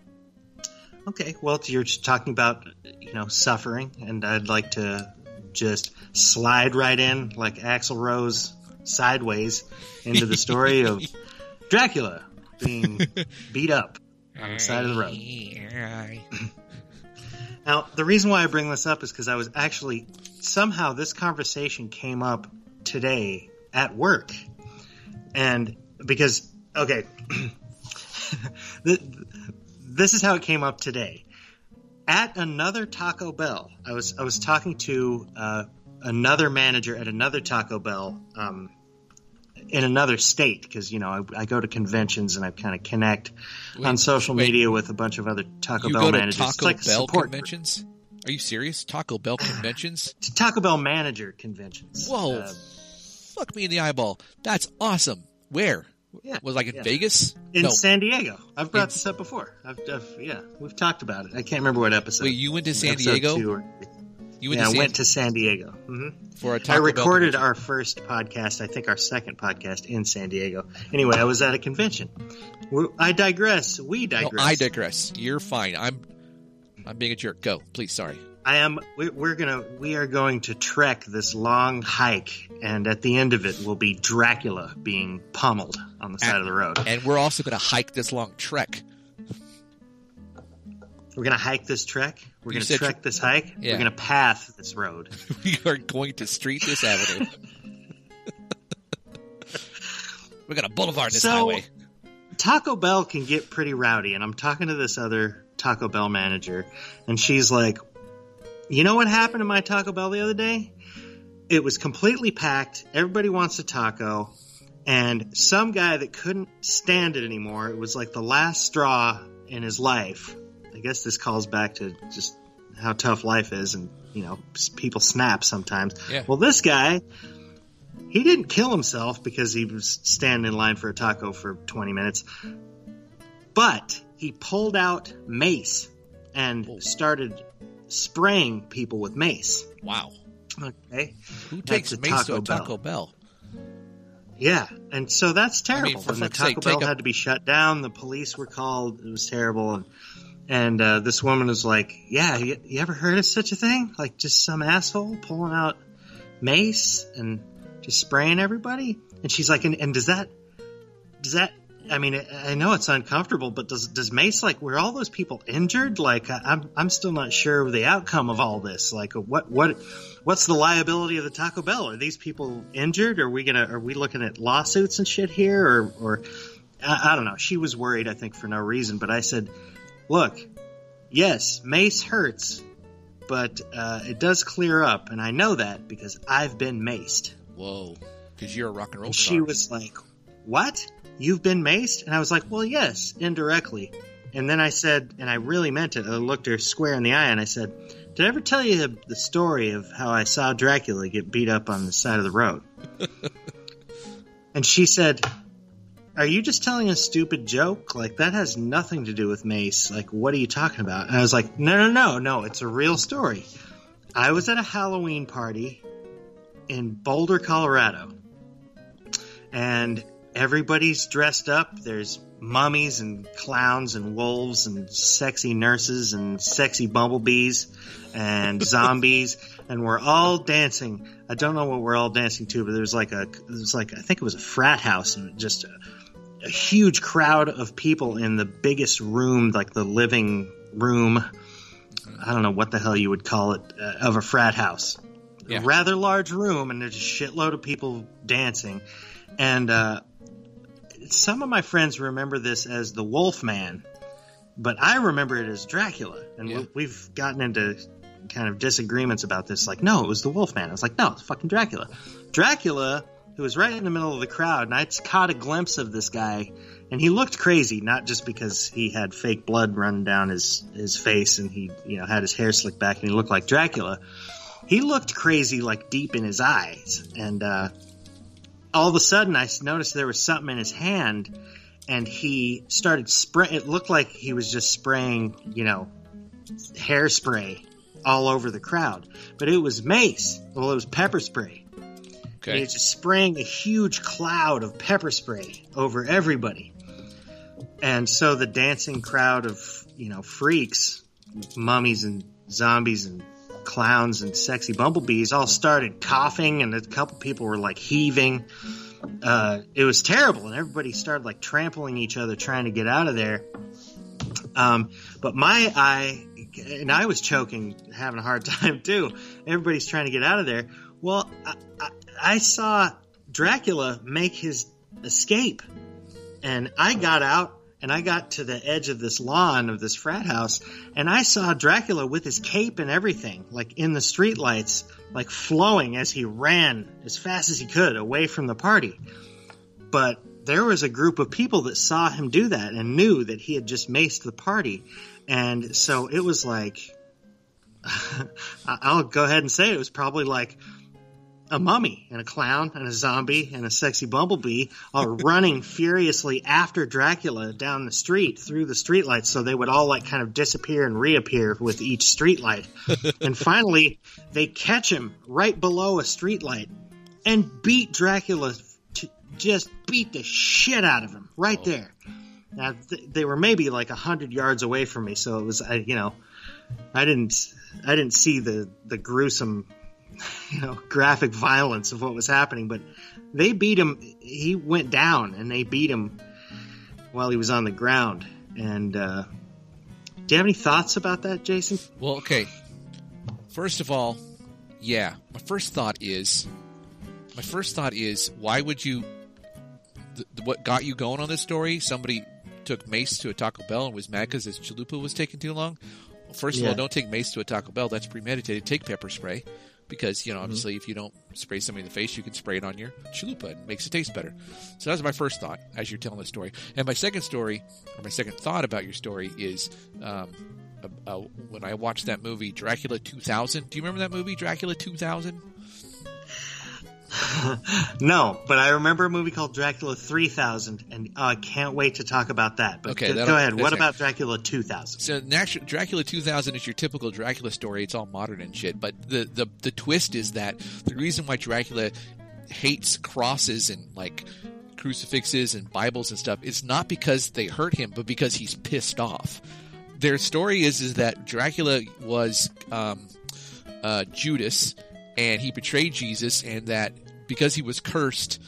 Okay, well, you're talking about, suffering, and I'd like to just slide right in like Axl Rose sideways into the story of Dracula being beat up on the side of the road. Now, the reason why I bring this up is because I was actually, somehow this conversation came up today at work. And because, okay, this is how it came up today. At another Taco Bell, I was talking to another manager at another Taco Bell in another state because, I go to conventions and I kind of connect on social media with a bunch of other Taco Bell managers. You go to Taco Bell conventions? Are you serious? Taco Bell conventions? Taco Bell manager conventions. Whoa. Fuck me in the eyeball. That's awesome. Where? Yeah. Was in Vegas? In San Diego. I've brought this up before. We've talked about it. I can't remember what episode. Wait, you went to San Diego? I went to San Diego. Mm-hmm. For a Taco I recorded our first podcast, I think our second podcast in San Diego. Anyway, I was at a convention. I digress. We digress. No, I digress. You're fine. I'm being a jerk. Go, please. Sorry. We are going to trek this long hike, and at the end of it will be Dracula being pummeled on the side of the road. And we're also going to hike this long trek. We're going to hike this trek? We're going to trek this hike? Yeah. We're going to path this road. We are going to street this avenue. We're going to boulevard this highway. Taco Bell can get pretty rowdy, and I'm talking to this other Taco Bell manager, and she's like, you know what happened to my Taco Bell the other day? It was completely packed. Everybody wants a taco. And some guy that couldn't stand it anymore, it was like the last straw in his life. I guess this calls back to just how tough life is and, people snap sometimes. Yeah. Well, this guy, he didn't kill himself because he was standing in line for a taco for 20 minutes. But he pulled out mace and started spraying people with mace. Wow. Okay. Who takes mace to a Taco Bell? Yeah, and so that's terrible. For the Taco Bell had to be shut down. The police were called. It was terrible. And this woman was like, yeah, you ever heard of such a thing? Like just some asshole pulling out mace and just spraying everybody? And she's like, and does that, I mean, I know it's uncomfortable, but does mace, were all those people injured? I'm still not sure of the outcome of all this. What's the liability of the Taco Bell? Are these people injured? Are we looking at lawsuits and shit here? Or I don't know. She was worried, I think, for no reason. But I said, look, yes, mace hurts, but it does clear up. And I know that because I've been maced. Whoa. because you're a rock and roll And star. she was like, "What? You've been maced?" And I was like, "Well, yes, indirectly." And then I said, and I really meant it, I looked her square in the eye and I said, "Did I ever tell you the story of how I saw Dracula get beat up on the side of the road?" And she said, "Are you just telling a stupid joke? Like, that has nothing to do with mace. Like, what are you talking about?" And I was like, No, it's a real story. I was at a Halloween party in Boulder, Colorado, and everybody's dressed up. There's mummies and clowns and wolves and sexy nurses and sexy bumblebees and zombies, and we're all dancing. I don't know what we're all dancing to, but there's like I think it was a frat house, and just a huge crowd of people in the biggest room, like the living room. I don't know what the hell you would call it, of a frat house. Yeah. A rather large room, and there's a shitload of people dancing. And some of my friends remember this as the Wolfman, but I remember it as Dracula. And Yeah. we've gotten into kind of disagreements about this. Like, no, it was the Wolfman. I was like, no, it's fucking Dracula. Dracula, who was right in the middle of the crowd, and I caught a glimpse of this guy, and he looked crazy, not just because he had fake blood running down his face and he, had his hair slicked back and he looked like Dracula. He looked crazy, like deep in his eyes. And all of a sudden I noticed there was something in his hand, and he started spraying. It looked like he was just spraying, hairspray all over the crowd. But it was mace. Well, it was pepper spray. Okay. And he was just spraying a huge cloud of pepper spray over everybody. And so the dancing crowd of, freaks, mummies and zombies and clowns and sexy bumblebees all started coughing, and a couple people were like heaving. It was terrible, and everybody started like trampling each other trying to get out of there. But my eye, and I was choking, having a hard time too. Everybody's trying to get out of there. Well, I saw Dracula make his escape, and I got out and I got to the edge of this lawn of this frat house, and I saw Dracula with his cape and everything, like in the streetlights, like flowing as he ran as fast as he could away from the party. But there was a group of people that saw him do that and knew that he had just maced the party. And so it was like, I'll go ahead and say it was probably like a mummy and a clown and a zombie and a sexy bumblebee all running furiously after Dracula down the street through the streetlights, so they would all like kind of disappear and reappear with each streetlight. And finally, they catch him right below a streetlight and beat Dracula, just beat the shit out of him right there. Now, they were maybe like 100 yards away from me, so it was, I didn't see the gruesome, graphic violence of what was happening, but they beat him. He went down, and they beat him while he was on the ground. And do you have any thoughts about that, Jason? Well, okay. First of all, yeah, my first thought is, why would you? What got you going on this story? Somebody took mace to a Taco Bell and was mad because his chalupa was taking too long. Well, first of all, don't take mace to a Taco Bell. That's premeditated. Take pepper spray. Because, obviously, if you don't spray somebody in the face, you can spray it on your chalupa. It makes it taste better. So that was my first thought as you're telling the story. And my second thought about your story is when I watched that movie, Dracula 2000. Do you remember that movie, Dracula 2000? No, but I remember a movie called Dracula 3000, and I can't wait to talk about that. But okay, go ahead. What about Dracula 2000? So Dracula 2000 is your typical Dracula story. It's all modern and shit. But the twist is that the reason why Dracula hates crosses and like crucifixes and Bibles and stuff, it's not because they hurt him, but because he's pissed off. Their story is that Dracula was Judas, and he betrayed Jesus, and that because he was cursed,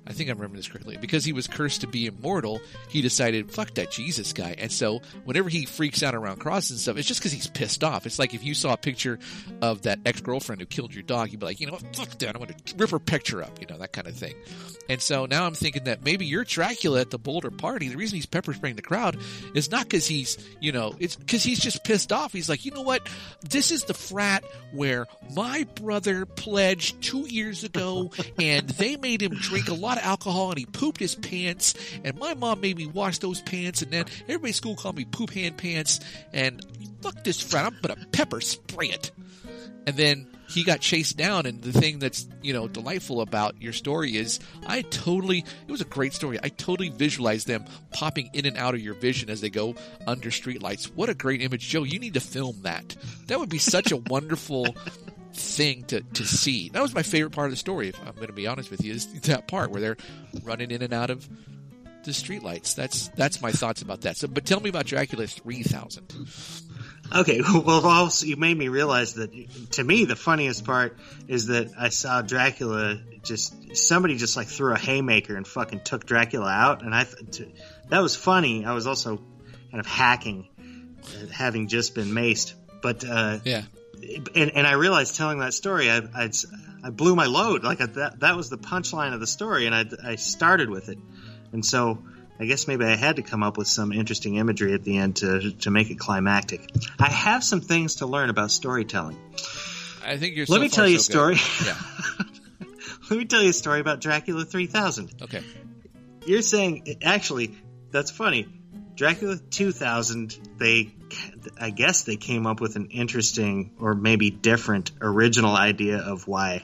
I think I remember this correctly. Because he was cursed to be immortal, he decided, fuck that Jesus guy. And so whenever he freaks out around crosses and stuff, it's just because he's pissed off. It's like if you saw a picture of that ex-girlfriend who killed your dog, you'd be like, you know what, fuck that, I'm going to rip her picture up, that kind of thing. And so now I'm thinking that maybe you're Dracula at the Boulder party. The reason he's pepper spraying the crowd is not because he's, it's because he's just pissed off. He's like, you know what, this is the frat where my brother pledged 2 years ago, and they made him drink a lot of alcohol, and he pooped his pants, and my mom made me wash those pants, and then everybody at school called me Poop Hand Pants, and fuck this frat, I'm gonna pepper spray it. And then he got chased down, and the thing that's, delightful about your story is it was a great story. I totally visualized them popping in and out of your vision as they go under streetlights. What a great image. Joe, you need to film that. That would be such a wonderful thing to see. That was my favorite part of the story, if I'm going to be honest with you, is that part where they're running in and out of the streetlights. That's my thoughts about that. So, but tell me about Dracula 3000. Okay, well, also, you made me realize that, to me, the funniest part is that I saw Dracula somebody just like threw a haymaker and fucking took Dracula out, and that was funny. I was also kind of hacking, having just been maced, but yeah. And I realized telling that story, I blew my load. Like that was the punchline of the story, and I started with it, and so I guess maybe I had to come up with some interesting imagery at the end to make it climactic. I have some things to learn about storytelling. I think you're. Let me tell you a story. Yeah. Let me tell you a story about Dracula 3000. Okay. You're saying, actually, that's funny. Dracula 2000, I guess they came up with an interesting or maybe different original idea of why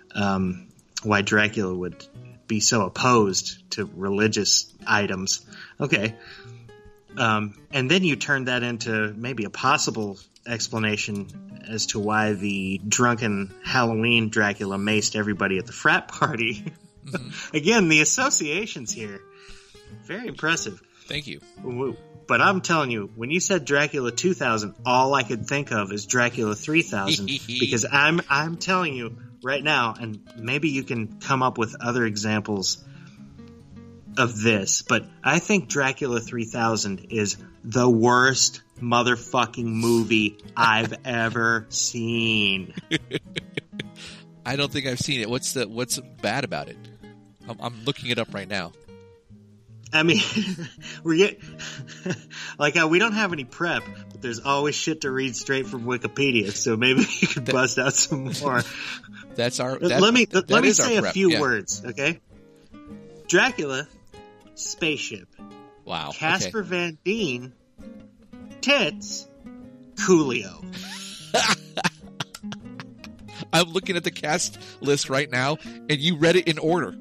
Dracula would be so opposed to religious items. Okay. And then you turned that into maybe a possible explanation as to why the drunken Halloween Dracula maced everybody at the frat party. Mm-hmm. Again, the associations here, very impressive. Thank you. But I'm telling you, when you said Dracula 2000, all I could think of is Dracula 3000 because I'm telling you right now, and maybe you can come up with other examples of this, but I think Dracula 3000 is the worst motherfucking movie I've ever seen. I don't think I've seen it. What's bad about it? I'm looking it up right now. I mean, we don't have any prep, but there's always shit to read straight from Wikipedia. So maybe you could bust out some more. Let me say a few words, okay? Dracula, spaceship. Wow. Casper Van Dien, tits, Coolio. I'm looking at the cast list right now, and you read it in order.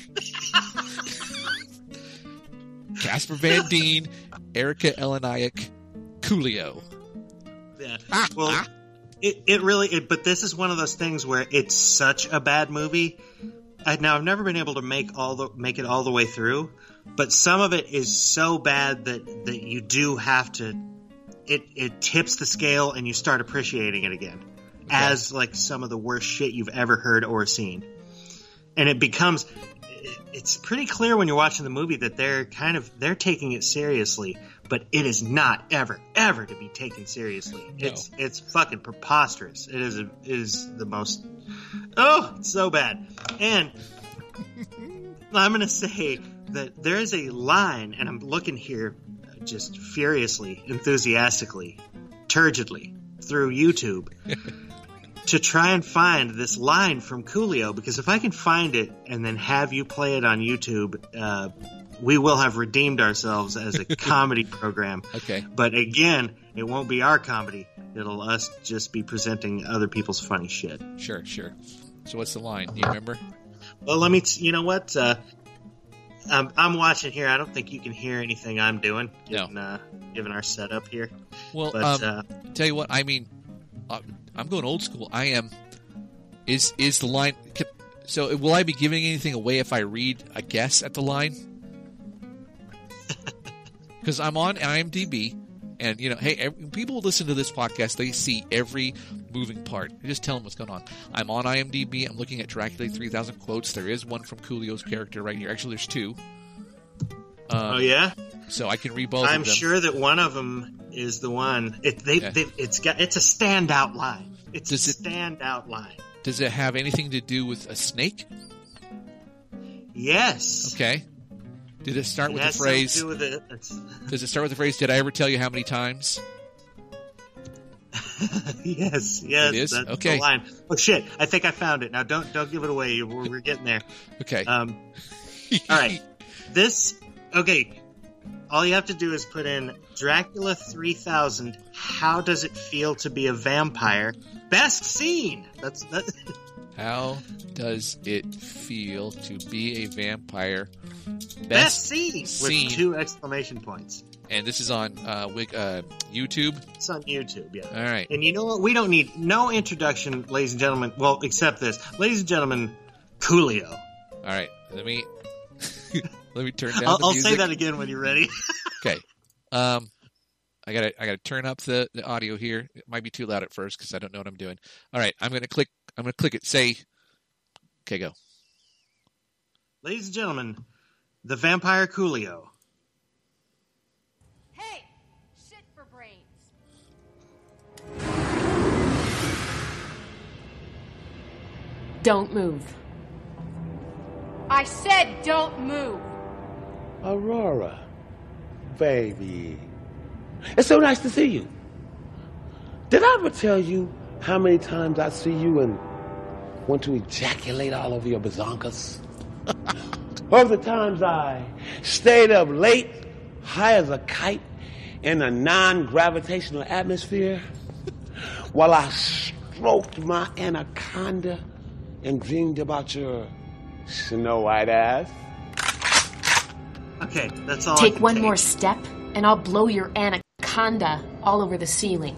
Casper Van Dien, Erica Eleniak, Coolio. Yeah. Well, it really. But this is one of those things where it's such a bad movie. Now I've never been able to make it all the way through, but some of it is so bad that you do have to. It tips the scale, and you start appreciating it again as like some of the worst shit you've ever heard or seen, and it becomes. It's pretty clear when you're watching the movie that they're taking it seriously, but it is not ever to be taken seriously. No. It's fucking preposterous. It is the most it's so bad. And I'm gonna say that there is a line, and I'm looking here just furiously, enthusiastically, turgidly through YouTube. To try and find this line from Coolio, because if I can find it and then have you play it on YouTube, we will have redeemed ourselves as a comedy program. Okay. But again, it won't be our comedy. It'll us just be presenting other people's funny shit. Sure. So what's the line? Do you remember? Well, you know what? I'm watching here. I don't think you can hear anything I'm doing, given our setup here. Well, tell you what, I mean... I'm going old school. I am. Is the line? So will I be giving anything away if I read a guess at the line? Because I'm on IMDb, And, hey, people who listen to this podcast, they see every moving part. You just tell them what's going on. I'm on IMDb. I'm looking at Dracula 3000 quotes. There is one from Coolio's character right here. Actually, there's two. Oh, yeah? So I can read both of them. I'm sure that one of them is the one. It's a standout line. It's a standout line. Does it have anything to do with a snake? Yes. Okay. Did it start with the phrase? Does it start with the phrase? Did I ever tell you how many times? Yes. It is? That's okay. the line. Oh shit! I think I found it. Now don't give it away. We're getting there. Okay. All right. Okay. All you have to do is put in Dracula 3000. How does it feel to be a vampire? Best scene. That's. How does it feel to be a vampire? Best scene with 2 exclamation points. And this is on YouTube? It's on YouTube, yeah. All right. And you know what? We don't need no introduction, ladies and gentlemen. Well, except this. Ladies and gentlemen, Coolio. All right. Let me turn down the I'll music. say that again when you're ready. Okay. I gotta turn up the audio here. It might be too loud at first because I don't know what I'm doing. All right. I'm gonna click it. Say, okay, go. Ladies and gentlemen, the vampire Coolio. Hey, shit for brains. Don't move. I said don't move. Aurora, baby. It's so nice to see you. Did I ever tell you how many times I see you and want to ejaculate all over your bazonkas? Or the times I stayed up late, high as a kite, in a non-gravitational atmosphere, while I stroked my anaconda and dreamed about your Snow White ass? Okay, that's all. Take one more step, and I'll blow your anaconda all over the ceiling.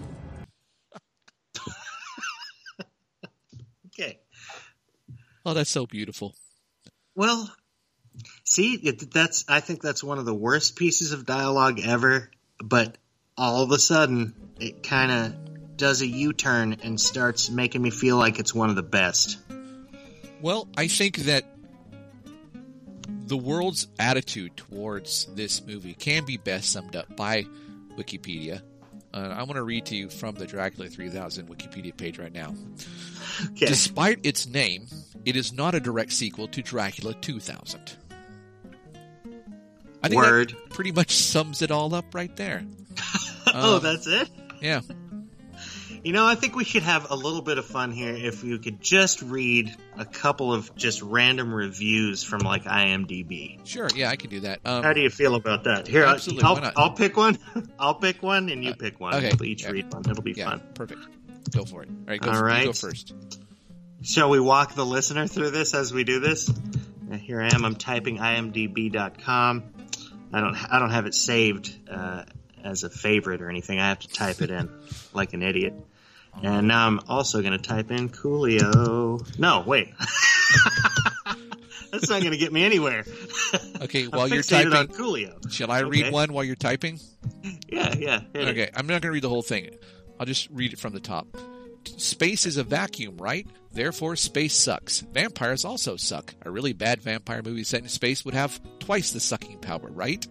Okay. Oh, that's so beautiful. Well, see, I think that's one of the worst pieces of dialogue ever, but all of a sudden, it kind of does a U-turn and starts making me feel like it's one of the best. Well, I think that the world's attitude towards this movie can be best summed up by Wikipedia. I want to read to you from the Dracula 3000 Wikipedia page right now. Okay. Despite its name, it is not a direct sequel to Dracula 2000. I think that pretty much sums it all up right there. Oh, that's it? Yeah. You know, I think we should have a little bit of fun here if you could just read a couple of just random reviews from, like, IMDb. Sure, yeah, I can do that. How do you feel about that? Here, absolutely, why not? I'll pick one. I'll pick one, and you pick one. Okay. We'll each read one. It'll be fun. Perfect. Go for it. All right, you go first. Shall we walk the listener through this as we do this? Here I am. I'm typing imdb.com. I don't have it saved as a favorite or anything. I have to type it in like an idiot. And now I'm also going to type in Coolio. No, wait. That's not going to get me anywhere. Okay, while you're typing, on Coolio. Shall I read one while you're typing? Yeah. Okay, I'm not going to read the whole thing. I'll just read it from the top. Space is a vacuum, right? Therefore, space sucks. Vampires also suck. A really bad vampire movie set in space would have twice the sucking power, right?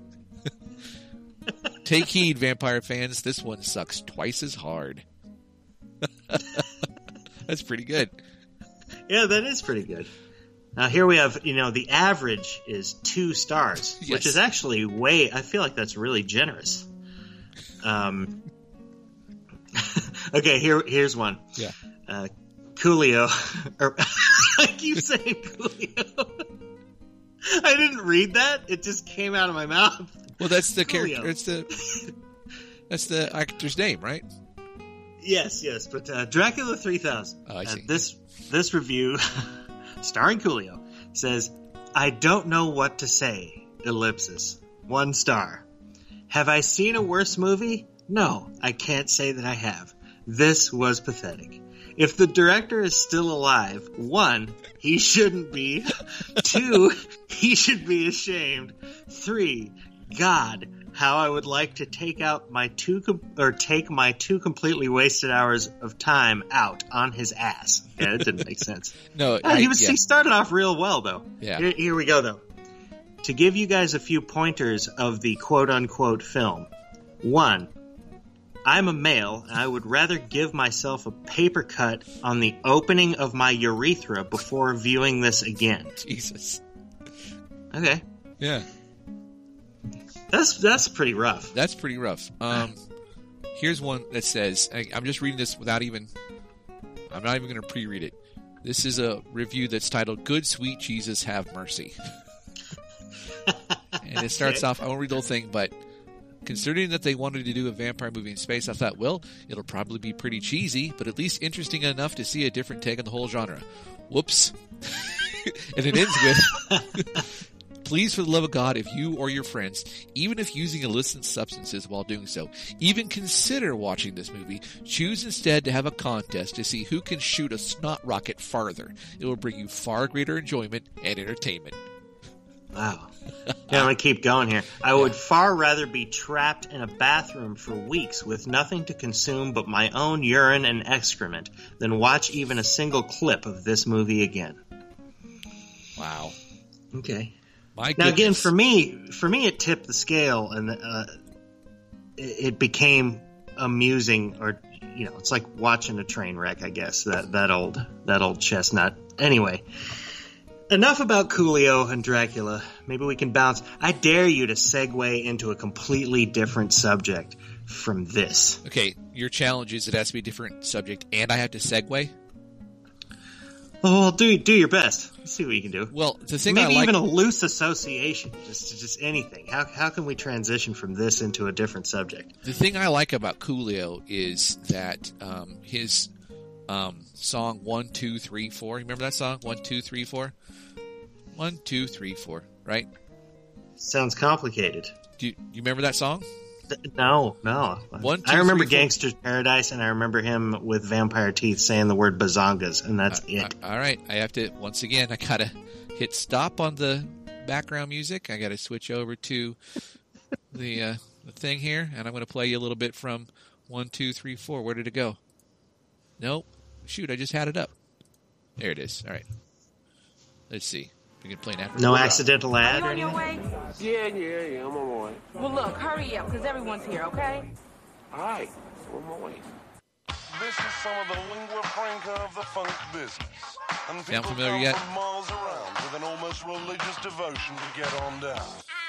Take heed, vampire fans. This one sucks twice as hard. That's pretty good. Yeah, that is pretty good. Now here we have, the average is 2 stars, Yes. which is actually I feel like that's really generous. Okay, here's one. Yeah. Coolio. I keep saying Coolio. I didn't read that. It just came out of my mouth. Well, that's the Coolio. character. That's the actor's name, right? Yes, but Dracula 3000. Oh, I see. This review, starring Coolio, says, I don't know what to say, ellipsis. 1 star. Have I seen a worse movie? No, I can't say that I have. This was pathetic. If the director is still alive, 1, he shouldn't be. 2, he should be ashamed. 3, God, how I would like to take my two completely wasted hours of time out on his ass. Yeah, it didn't make sense. No, he started off real well though. Yeah. Here we go though. To give you guys a few pointers of the quote-unquote film. 1, I'm a male, and I would rather give myself a paper cut on the opening of my urethra before viewing this again. Jesus. Okay. Yeah. That's pretty rough. That's pretty rough. Here's one that says, I'm just reading this I'm not even going to pre-read it. This is a review that's titled, Good Sweet Jesus Have Mercy. And it starts off, I won't read the whole thing, but considering that they wanted to do a vampire movie in space, I thought, well, it'll probably be pretty cheesy, but at least interesting enough to see a different take on the whole genre. Whoops. And it ends with, please, for the love of God, if you or your friends, even if using illicit substances while doing so, even consider watching this movie, choose instead to have a contest to see who can shoot a snot rocket farther. It will bring you far greater enjoyment and entertainment. Wow. Yeah, I'm going to keep going here. I would far rather be trapped in a bathroom for weeks with nothing to consume but my own urine and excrement than watch even a single clip of this movie again. Wow. Okay. My now, again, goodness. for me, it tipped the scale, and it became amusing, or it's like watching a train wreck, I guess. That old chestnut. Anyway, enough about Coolio and Dracula. Maybe we can bounce. I dare you to segue into a completely different subject from this. Okay, your challenge is it has to be a different subject, and I have to segue? Oh, well, do your best. Let's see what you can do. Well, the thing maybe I like, even a loose association, just anything. How can we transition from this into a different subject? the thing I like about Coolio is that his song 1, 2, 3, 4. You remember that song? 1, 2, 3, 4. 1, 2, 3, 4. Right? Sounds complicated. Do you remember that song? No. 1, 2, I remember 3, 4. Gangster's Paradise, and I remember him with vampire teeth saying the word bazongas, and that's it. All right, I have to once again. I gotta hit stop on the background music. I gotta switch over to the thing here, and I'm gonna play you a little bit from 1, 2, 3, 4. Where did it go? Nope. Shoot, I just had it up. There it is. All right. Let's see. We can play that. No accidental Are ad you or on your anything? way? Yeah, I'm on my way. Well, look, hurry up, because everyone's here, okay? All right, I'm on my way. This is some of the lingua franca of the funk business. And Sound people familiar come yet? from miles around with an almost religious devotion to get on down.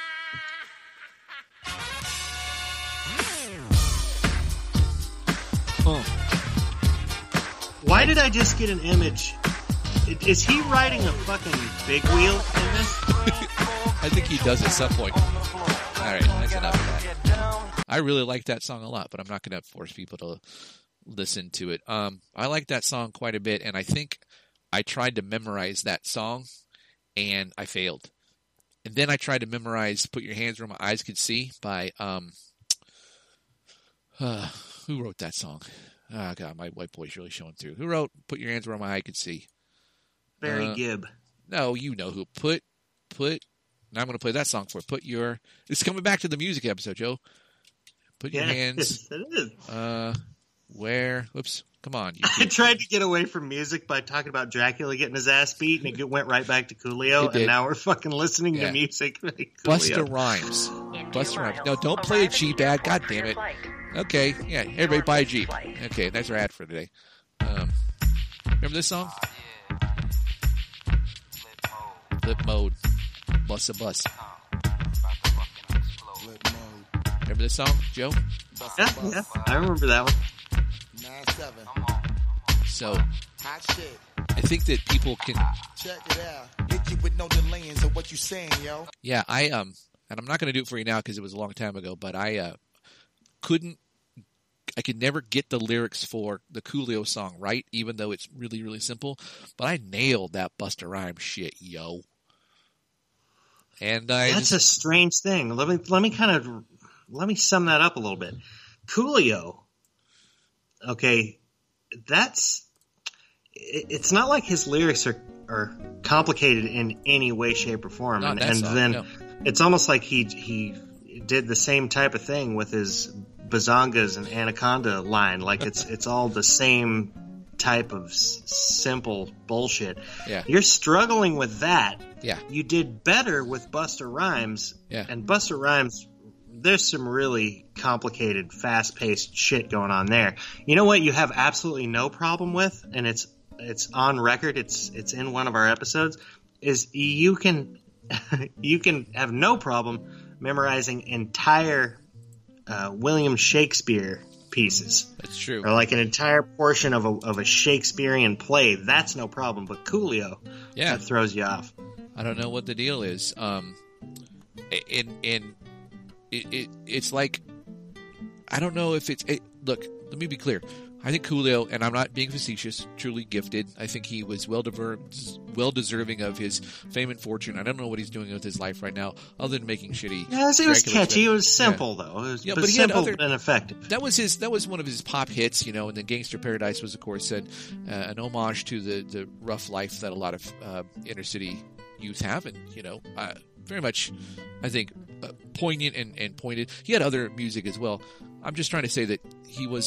Why did I just get an image? Is he riding a fucking big wheel in this? I think he does at some point. All right, that's enough of that. I really like that song a lot, but I'm not going to force people to listen to it. I like that song quite a bit, and I think I tried to memorize that song, and I failed. And then I tried to memorize "Put Your Hands Where My Eyes Could See" by who wrote that song? Oh God, my white boy's really showing through. Who wrote "Put Your Hands Where My Eye Could See"? Barry Gibb. No, you know who. Put. Now I'm going to play that song for it. It's coming back to the music episode, Joe. Put your hands. It is. Where? Whoops. Come on. I tried to get away from music by talking about Dracula getting his ass beat, and it went right back to Coolio, and now we're fucking listening to music. Busta Rhymes. Busta Rhymes. No, don't play a Jeep ad. God damn it. Okay. Yeah, everybody buy a Jeep. Okay, that's our ad for today. Remember this song? Flip mode. Bus a bus. Remember this song, Joe? Yeah, I remember that one. So, I think that people can. Check it out. Hit you with no delaying of what you saying, yo. Yeah, and I'm not going to do it for you now because it was a long time ago, but I could never get the lyrics for the Coolio song right, even though it's really, really simple. But I nailed that Busta Rhymes shit, yo. And that's a strange thing. Let me sum that up a little bit. Coolio. Okay, it's not like his lyrics are complicated in any way, shape, or form. Not And then no. It's almost like he did the same type of thing with his Bazongas and Anaconda line. Like it's all the same type of simple bullshit. Yeah. You're struggling with that. Yeah. You did better with Busta Rhymes. Yeah. And Busta Rhymes, there's some really complicated, fast-paced shit going on there. You know what you have absolutely no problem with, and it's on record, it's in one of our episodes, is you can have no problem memorizing entire William Shakespeare pieces. That's true. Or like an entire portion of a Shakespearean play. That's no problem. But Coolio, that throws you off. I don't know what the deal is. It's like, I don't know if it's... look, let me be clear. I think Coolio, and I'm not being facetious, truly gifted. I think he was well deserving of his fame and fortune. I don't know what he's doing with his life right now, other than making shitty. Yes, it was catchy. It was simple though. It was but he simple had and effective. That was one of his pop hits, and then Gangster Paradise was, of course, an homage to the rough life that a lot of inner city youth have, and very much, I think, poignant and pointed. He had other music as well. I'm just trying to say that he was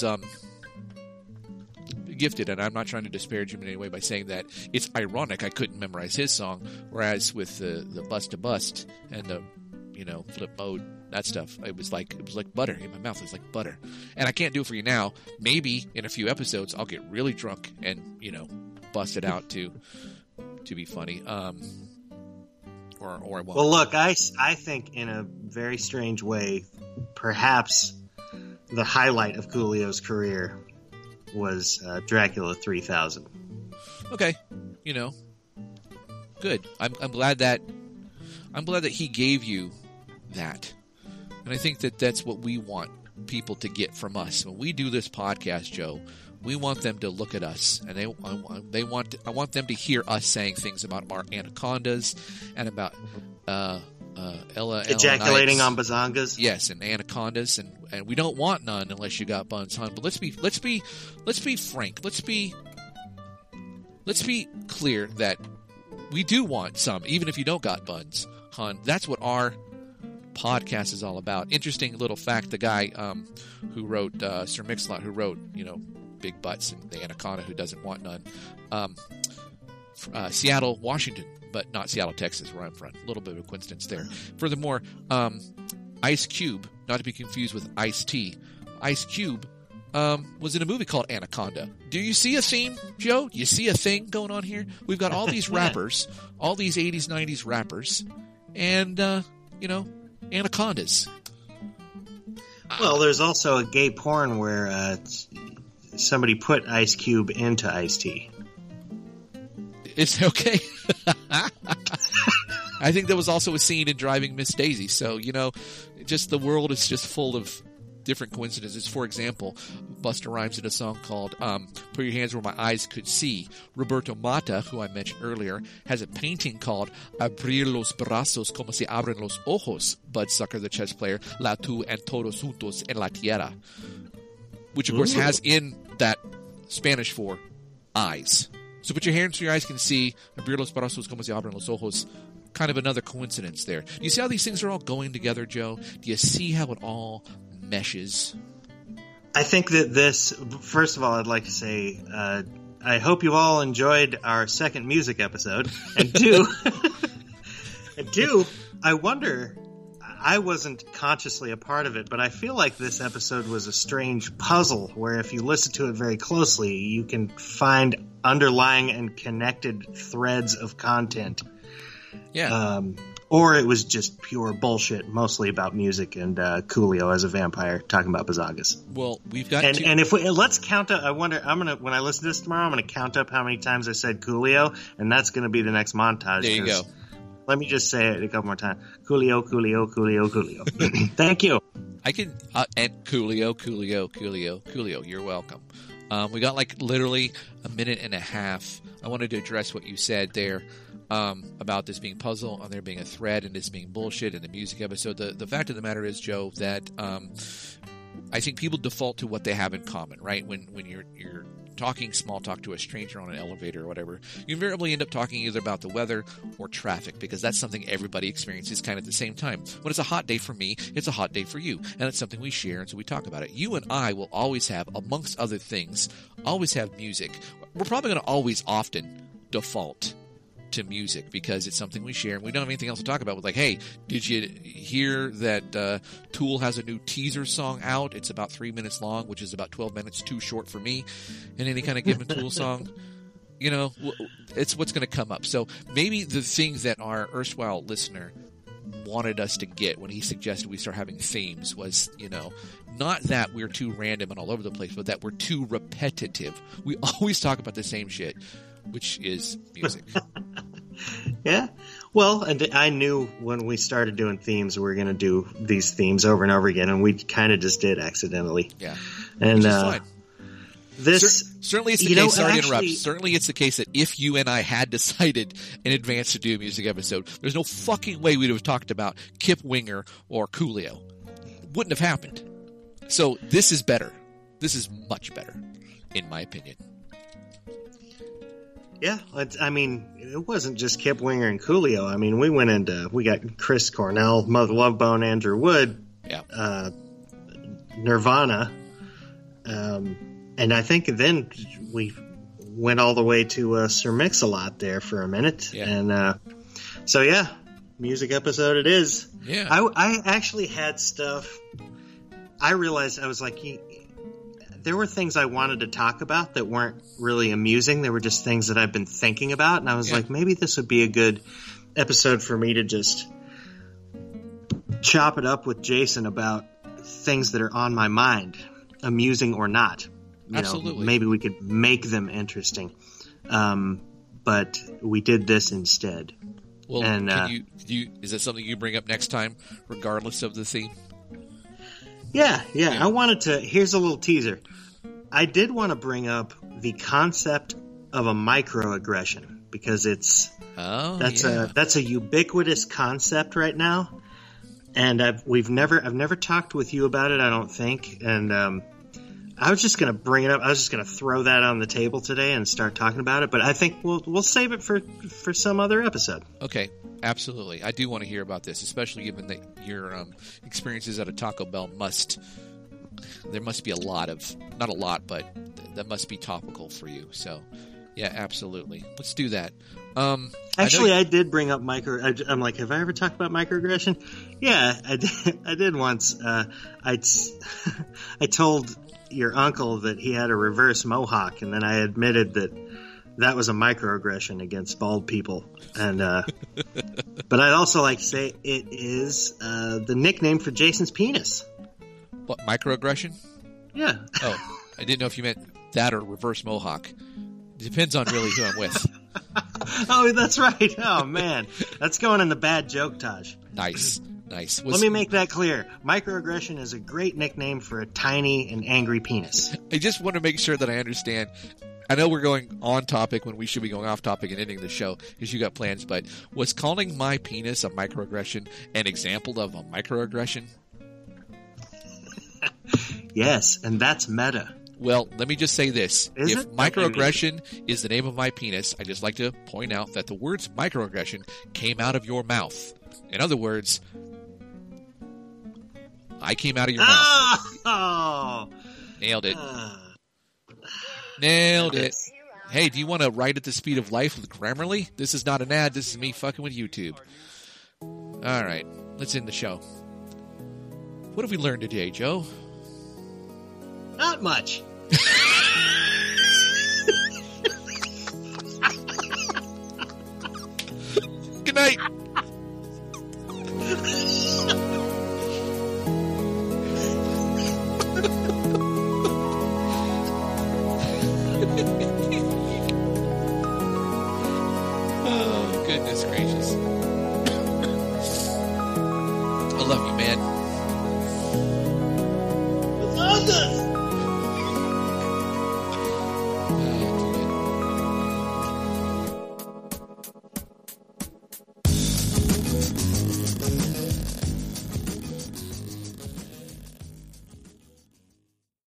gifted, and I'm not trying to disparage him in any way by saying that. It's ironic I couldn't memorize his song, whereas with the Bust to Bust and the flip mode, that stuff, it was like butter in my mouth. It was like butter, and I can't do it for you now. Maybe in a few episodes I'll get really drunk and bust it out to be funny. Or I won't. Well, look, I think in a very strange way, perhaps the highlight of Coolio's career was Dracula 3000. Okay, good. I'm glad that he gave you that, and I think that's what we want people to get from us when we do this podcast, Joe. We want them to look at us, and I want them to hear us saying things about our anacondas and about Ella ejaculating on bazongas. Yes, and anacondas, and we don't want none unless you got buns, hon. But let's be frank. Let's be clear that we do want some, even if you don't got buns, hon. That's what our podcast is all about. Interesting little fact: the guy who wrote Sir Mix-a-Lot, who wrote Big Butts and the Anaconda, who doesn't want none. Seattle, Washington, but not Seattle, Texas, where I'm from. A little bit of a coincidence there. Furthermore, Ice Cube, not to be confused with Ice-T, Ice Cube was in a movie called Anaconda. Do you see a theme, Joe? You see a thing going on here? We've got all these rappers, all these 80s, 90s rappers, and, anacondas. Well, there's also a gay porn where somebody put Ice Cube into Ice-T. It's okay. I think there was also a scene in Driving Miss Daisy. So, just the world is just full of different coincidences. For example, Busta Rhymes in a song called Put Your Hands Where My Eyes Could See. Roberto Mata, who I mentioned earlier, has a painting called Abrir los brazos como se abren los ojos, Budsucker, the chess player, La tú and todos juntos en la tierra. Which, of course, has in that Spanish for eyes. So put your hands where your eyes can see. Abrir los brazos como se abren los ojos. Kind of another coincidence there. Do you see how these things are all going together, Joe? Do you see how it all meshes? I think that this, first of all, I'd like to say, I hope you all enjoyed our second music episode. And two, I wonder, I wasn't consciously a part of it, but I feel like this episode was a strange puzzle where if you listen to it very closely, you can find underlying and connected threads of content. Yeah. Or it was just pure bullshit, mostly about music and Coolio as a vampire talking about bazongas. Well, we've got and if let's count up. I wonder. When I listen to this tomorrow, I'm gonna count up how many times I said Coolio, and that's gonna be the next montage. There you go. Let me just say it a couple more times. Coolio, Coolio, Coolio, Coolio. Thank you. I can and Coolio. You're welcome. We got literally a minute and a half. I wanted to address what you said there. About this being puzzle and there being a thread and this being bullshit in the music episode. The fact of the matter is, Joe, that I think people default to what they have in common, right? When you're talking small talk to a stranger on an elevator or whatever, you invariably end up talking either about the weather or traffic, because that's something everybody experiences kind of at the same time. When it's a hot day for me, it's a hot day for you, and it's something we share, and so we talk about it. You and I will always have, amongst other things, always have music. We're probably going to always often default to music because it's something we share and we don't have anything else to talk about. With like, hey, did you hear that Tool has a new teaser song out? It's about 3 minutes long, which is about 12 minutes too short for me. And any kind of given Tool song, you know, it's what's going to come up. So maybe the things that our erstwhile listener wanted us to get when he suggested we start having themes was, you know, not that we're too random and all over the place, but that we're too repetitive. We always talk about the same shit, which is music. Yeah. Well, and I knew when we started doing themes, we were going to do these themes over and over again, and we kind of just did accidentally. Yeah. And which is fine. This certainly it's the case. Sorry to interrupt. Certainly it's the case that if you and I had decided in advance to do a music episode, there's no fucking way we'd have talked about Kip Winger or Coolio. Wouldn't have happened. So this is better. This is much better, in my opinion. Yeah, I mean, it wasn't just Kip Winger and Coolio. I mean, we got Chris Cornell, Mother Love Bone, Andrew Wood, yeah, Nirvana, and I think then we went all the way to Sir Mix-a-Lot there for a minute, yeah. And so yeah, music episode it is. Yeah, I actually had stuff. I realized I was like, there were things I wanted to talk about that weren't really amusing. They were just things that I've been thinking about. And I was like, maybe this would be a good episode for me to just chop it up with Jason about things that are on my mind, amusing or not. You Absolutely. know, maybe we could make them interesting. But we did this instead. Well, and, is that something you bring up next time, regardless of the theme? Yeah. I wanted to. Here's a little teaser. I did want to bring up the concept of a microaggression because that's a ubiquitous concept right now, and I've never talked with you about it. I don't think, and I was just going to bring it up. I was just going to throw that on the table today and start talking about it. But I think we'll save it for some other episode. Okay, absolutely. I do want to hear about this, especially given that your experiences at a Taco Bell there must be not a lot, but that must be topical for you. So, yeah, absolutely. Let's do that. Actually, I did bring up I'm like, have I ever talked about microaggression? Yeah, I did once. I told your uncle that he had a reverse mohawk, and then I admitted that was a microaggression against bald people. And but I'd also like to say it is the nickname for Jason's penis. What, microaggression? Yeah. Oh, I didn't know if you meant that or reverse mohawk. It depends on really who I'm with. Oh, that's right. Oh, man. That's going in the bad joke, Taj. Nice. Let me make that clear. Microaggression is a great nickname for a tiny and angry penis. I just want to make sure that I understand. I know we're going on topic when we should be going off topic and ending the show because you got plans, but was calling my penis a microaggression an example of a microaggression? Yes, and that's meta. Well, let me just say this. If microaggression is the name of my penis, I'd just like to point out that the words microaggression came out of your mouth. In other words, I came out of your mouth. Oh! Nailed it. Nailed it. Hey, do you want to write at the speed of life with Grammarly? This is not an ad. This is me fucking with YouTube. All right. Let's end the show. What have we learned today, Joe? Not much. Good night. Oh, goodness gracious. I love you, man.